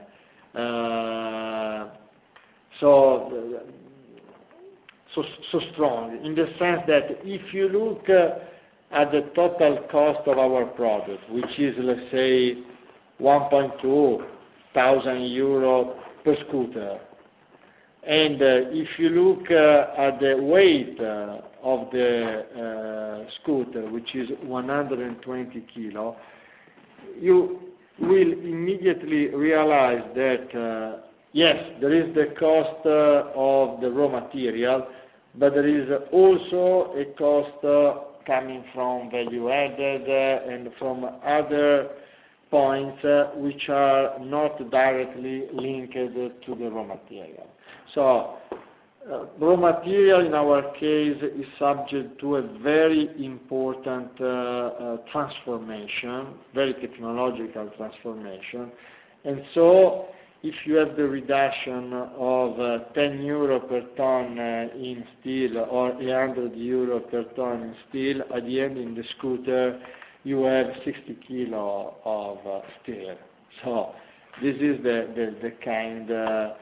so strong, in the sense that if you look at the total cost of our product, which is, let's say, 1.2 thousand euro per scooter, and if you look at the weight of the scooter, which is 120 kilo, you will immediately realize that, yes, there is the cost of the raw material, but there is also a cost coming from value added and from other points which are not directly linked to the raw material. So raw material in our case is subject to a very important transformation, very technological transformation, and so if you have the reduction of 10 euro per ton in steel or 100 euro per ton in steel, at the end in the scooter you have 60 kilo of steel. So this is the kind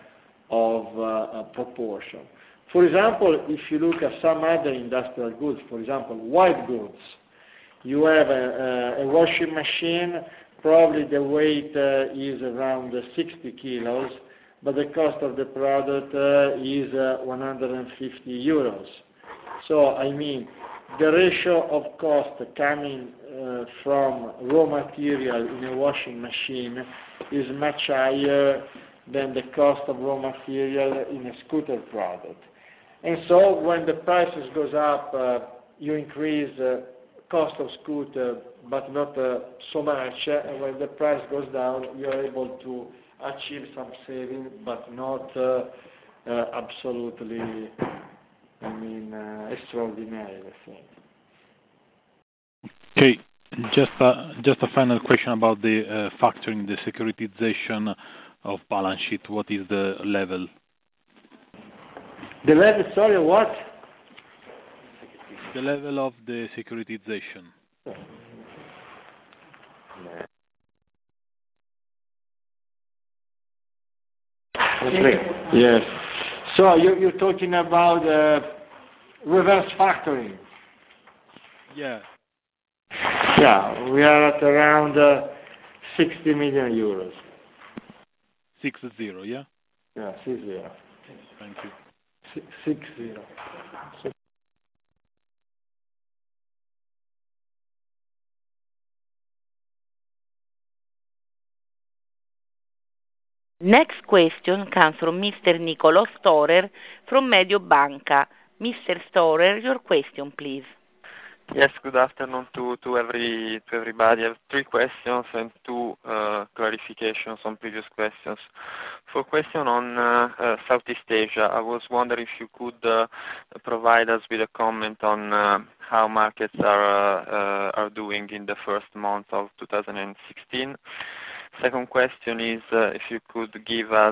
of proportion. For example, if you look at some other industrial goods, for example, white goods, you have a washing machine, probably the weight is around 60 kilos, but the cost of the product is 150 euros. So, I mean, the ratio of cost coming from raw material in a washing machine is much higher than the cost of raw material in a scooter product. And so when the prices goes up, you increase cost of scooter, but not so much. And when the price goes down, you are able to achieve some saving, but not absolutely, extraordinary, I think. Okay, just a final question about the factoring, the securitization of balance sheet. What is the level? The level, sorry, what? The level of the securitization. Yes. So you're talking about reverse factoring? Yeah. Yeah, we are at around 60 million euros. 60, yeah? Yeah, 60. Thank you. 60. Next question comes from Mr. Niccolò Storer from Mediobanca. Mr. Storer, your question, please. Yes, good afternoon to everybody. I have 3 questions and 2 clarifications on previous questions. For question on Southeast Asia, I was wondering if you could provide us with a comment on how markets are doing in the first month of 2016. Second question is if you could give us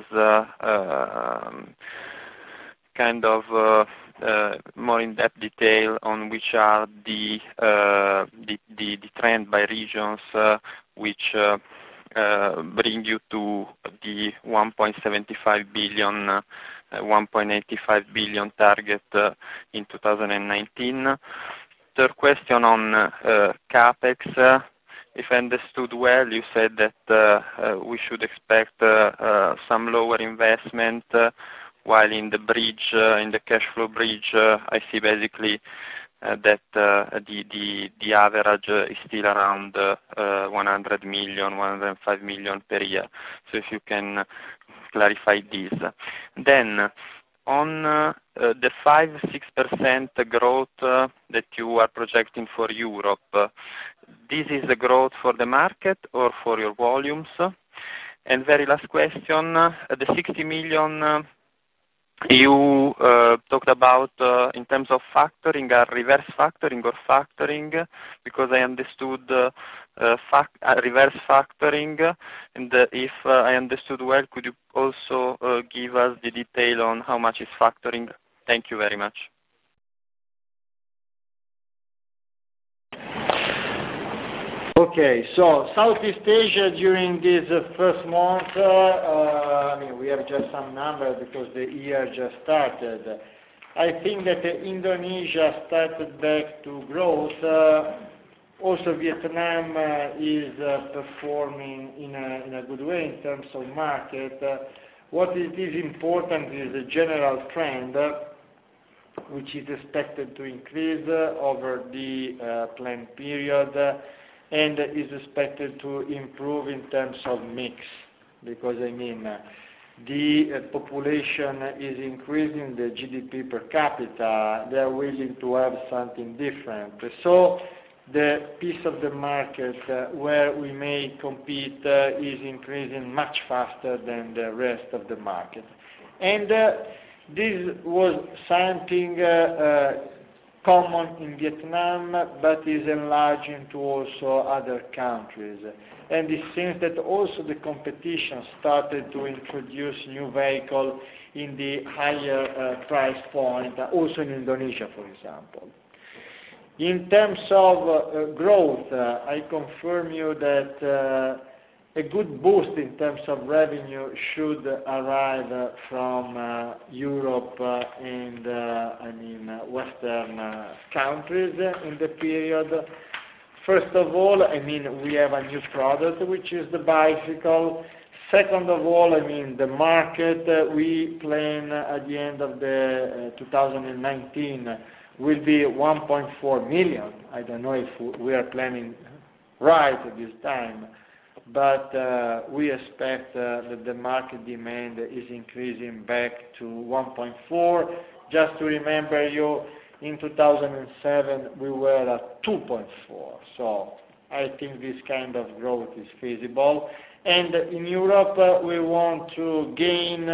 kind of more in-depth detail on which are the trend by regions which bring you to the 1.75 billion, 1.85 billion target in 2019. Third question on CapEx. If I understood well, you said that we should expect some lower investment, while in the bridge, in the cash flow bridge, I see basically that the average is still around 100 million, 105 million per year. So if you can clarify this. Then, on the 5-6% growth that you are projecting for Europe, this is the growth for the market or for your volumes? And very last question, the 60 million you talked about in terms of factoring, reverse factoring or factoring, because I understood reverse factoring, and if I understood well, could you also give us the detail on how much is factoring? Thank you very much. Okay, so Southeast Asia during this first month, we have just some numbers because the year just started. I think that Indonesia started back to growth. Also, Vietnam is performing in a good way in terms of market. What is important is the general trend, which is expected to increase over the planned period, and is expected to improve in terms of mix, because the population is increasing, the GDP per capita, they are willing to have something different. So the piece of the market where we may compete is increasing much faster than the rest of the market. And this was something common in Vietnam, but is enlarging to also other countries. And it seems that also the competition started to introduce new vehicles in the higher price point, also in Indonesia, for example. In terms of growth, I confirm you that a good boost in terms of revenue should arrive from Europe and Western countries in the period. First of all, we have a new product, which is the bicycle. Second of all, the market we plan at the end of the 2019 will be 1.4 million. I don't know if we are planning right at this time, but we expect that the market demand is increasing back to 1.4. Just to remember you, in 2007 we were at 2.4. So I think this kind of growth is feasible. And in Europe, we want to gain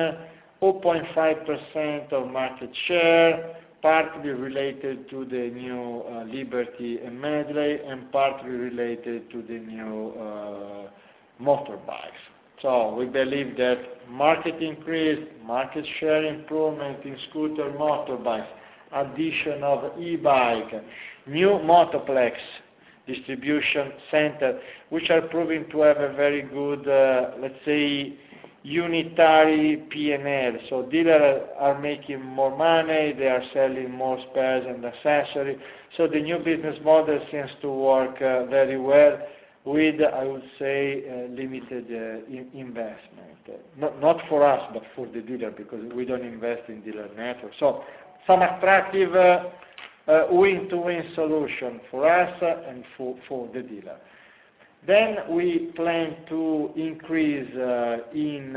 0.5% of market share, partly related to the new Liberty and Medley, and partly related to the new motorbikes. So we believe that market increase, market share improvement in scooter, motorbikes, addition of e-bike, new Motoplex distribution center, which are proving to have a very good, let's say, unitary P&L. So dealers are making more money, they are selling more spares and accessories. So the new business model seems to work very well with, I would say, limited investment. Not for us, but for the dealer, because we don't invest in dealer network. So some attractive win-to-win solution for us and for the dealer. Then we plan to increase in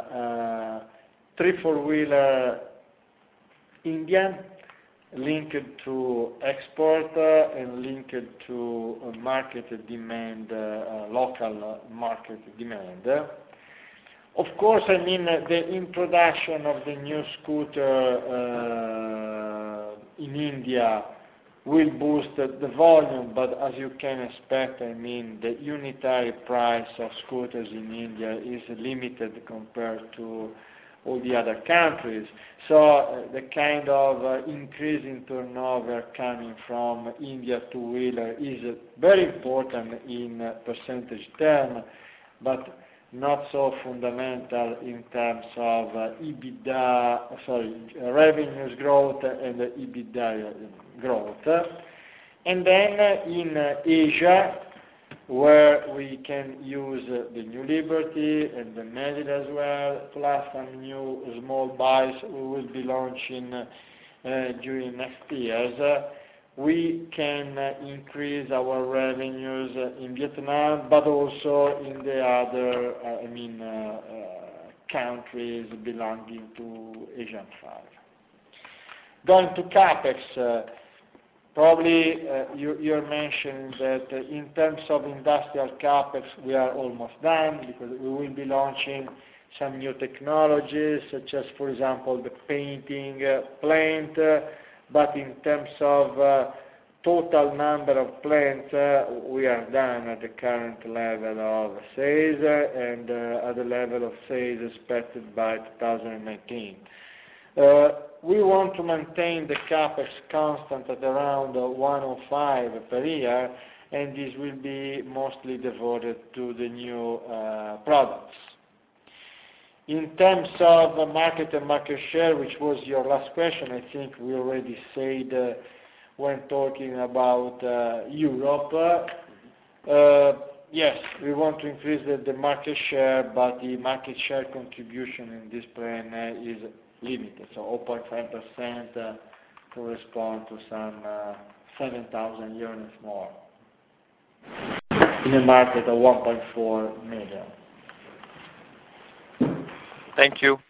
3-4-wheeler India, linked to export and linked to market demand, local market demand. Of course, the introduction of the new scooter in India will boost the volume, but as you can expect, the unitary price of scooters in India is limited compared to all the other countries. So the kind of increase in turnover coming from India two-wheeler is very important in percentage term, but not so fundamental in terms of revenues growth and EBITDA growth. And then in Asia, where we can use the new Liberty and the Medley as well, plus some new small bikes we will be launching during next years, we can increase our revenues in Vietnam, but also in the other countries belonging to Asian 5. Going to CapEx, probably you're mentioning that in terms of industrial CapEx, we are almost done, because we will be launching some new technologies, such as, for example, the painting plant. But in terms of total number of plants, we are done at the current level of sales and at the level of sales expected by 2019. We want to maintain the CapEx constant at around 105 per year, and this will be mostly devoted to the new products. In terms of market and market share, which was your last question, I think we already said when talking about Europe. Yes, we want to increase the market share, but the market share contribution in this plan is limited. So 0.5% correspond to some 7,000 units more in a market of 1.4 million. Thank you.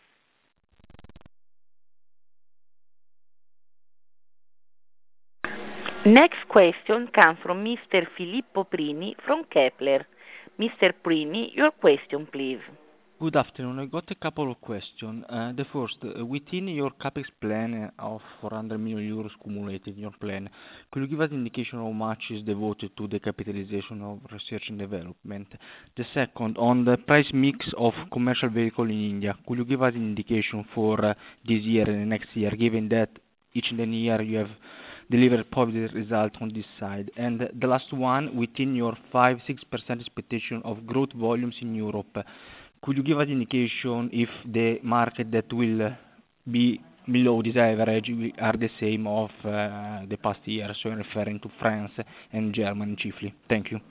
Next question comes from Mr. Filippo Prini from Kepler. Mr. Prini, your question, please. Good afternoon. I got a couple of questions. The first, within your CapEx plan of 400 million euros cumulated in your plan, could you give us an indication how much is devoted to the capitalization of research and development? The second, on the price mix of commercial vehicle in India, could you give us an indication for this year and next year, given that each and any year you have deliver positive result on this side? And the last one, within your 5-6% expectation of growth volumes in Europe, could you give us indication if the market that will be below this average are the same of the past year? So I'm referring to France and Germany chiefly. Thank you.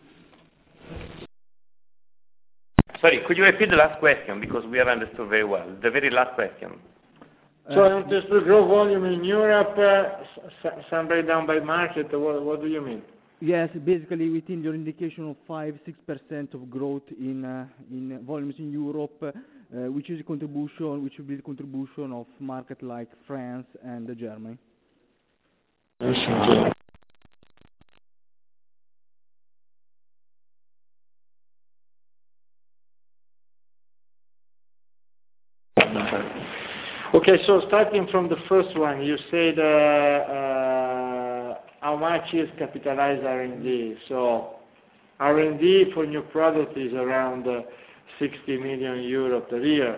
Sorry, could you repeat the last question, because we have understood very well. The very last question. So in terms of growth volume in Europe, some breakdown by market, what do you mean? Yes, basically within your indication of 5-6% of growth in volumes in Europe, which will be the contribution of market like France and Germany. Okay, so starting from the first one, you said how much is capitalized R&D. So R&D for new product is around 60 million euro per year,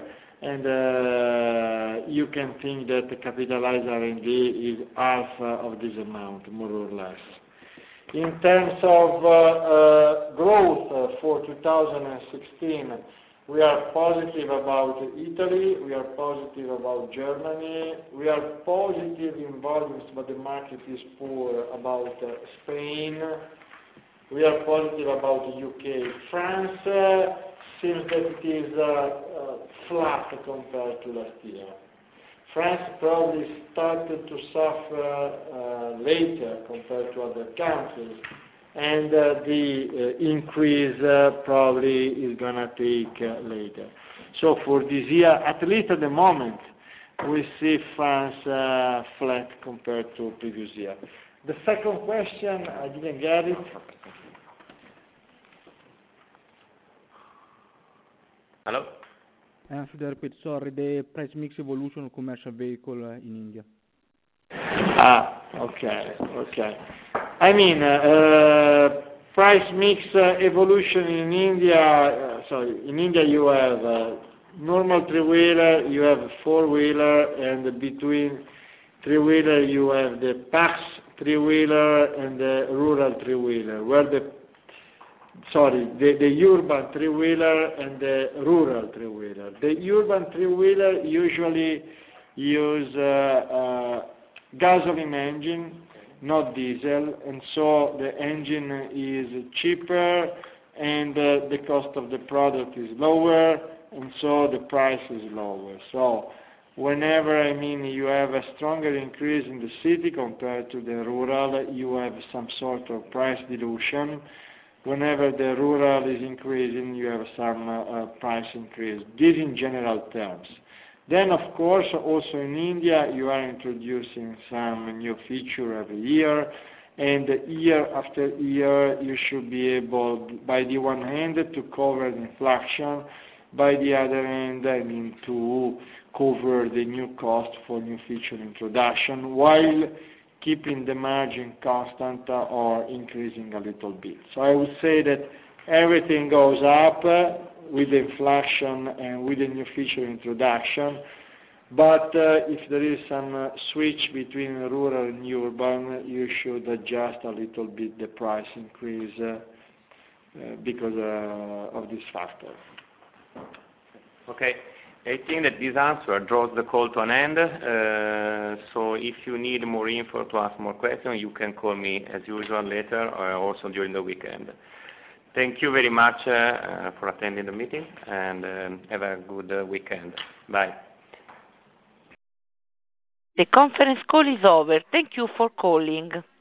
and you can think that the capitalized R&D is half of this amount, more or less. In terms of growth for 2016, we are positive about Italy, we are positive about Germany, we are positive in volumes, but the market is poor about Spain, we are positive about the UK. France seems that it is flat compared to last year. France probably started to suffer later compared to other countries, and the increase probably is going to take later. So for this year, at least at the moment, we see France flat compared to previous year. The second question, I didn't get it. Hello? Should I repeat, sorry, the price mix evolution of commercial vehicle in India. Okay. I mean, price mix evolution in India, in India you have normal three-wheeler, you have four-wheeler, and between three-wheeler you have the PAX three-wheeler and the rural three-wheeler, where the urban three-wheeler and the rural three-wheeler. The urban three-wheeler usually use gasoline engine, not diesel, and so the engine is cheaper and the cost of the product is lower, and so the price is lower. So whenever, you have a stronger increase in the city compared to the rural, you have some sort of price dilution. Whenever the rural is increasing, you have some price increase. This in general terms. Then, of course, also in India, you are introducing some new feature every year, and year after year, you should be able, by the one hand, to cover the inflation, by the other hand, to cover the new cost for new feature introduction, while keeping the margin constant or increasing a little bit. So I would say that everything goes up with the inflation and with the new feature introduction, but if there is some switch between rural and urban, you should adjust a little bit the price increase because of this factor. Okay. I think that this answer draws the call to an end. So if you need more info to ask more questions, you can call me as usual later or also during the weekend. Thank you very much for attending the meeting, and have a good weekend. Bye. The conference call is over. Thank you for calling.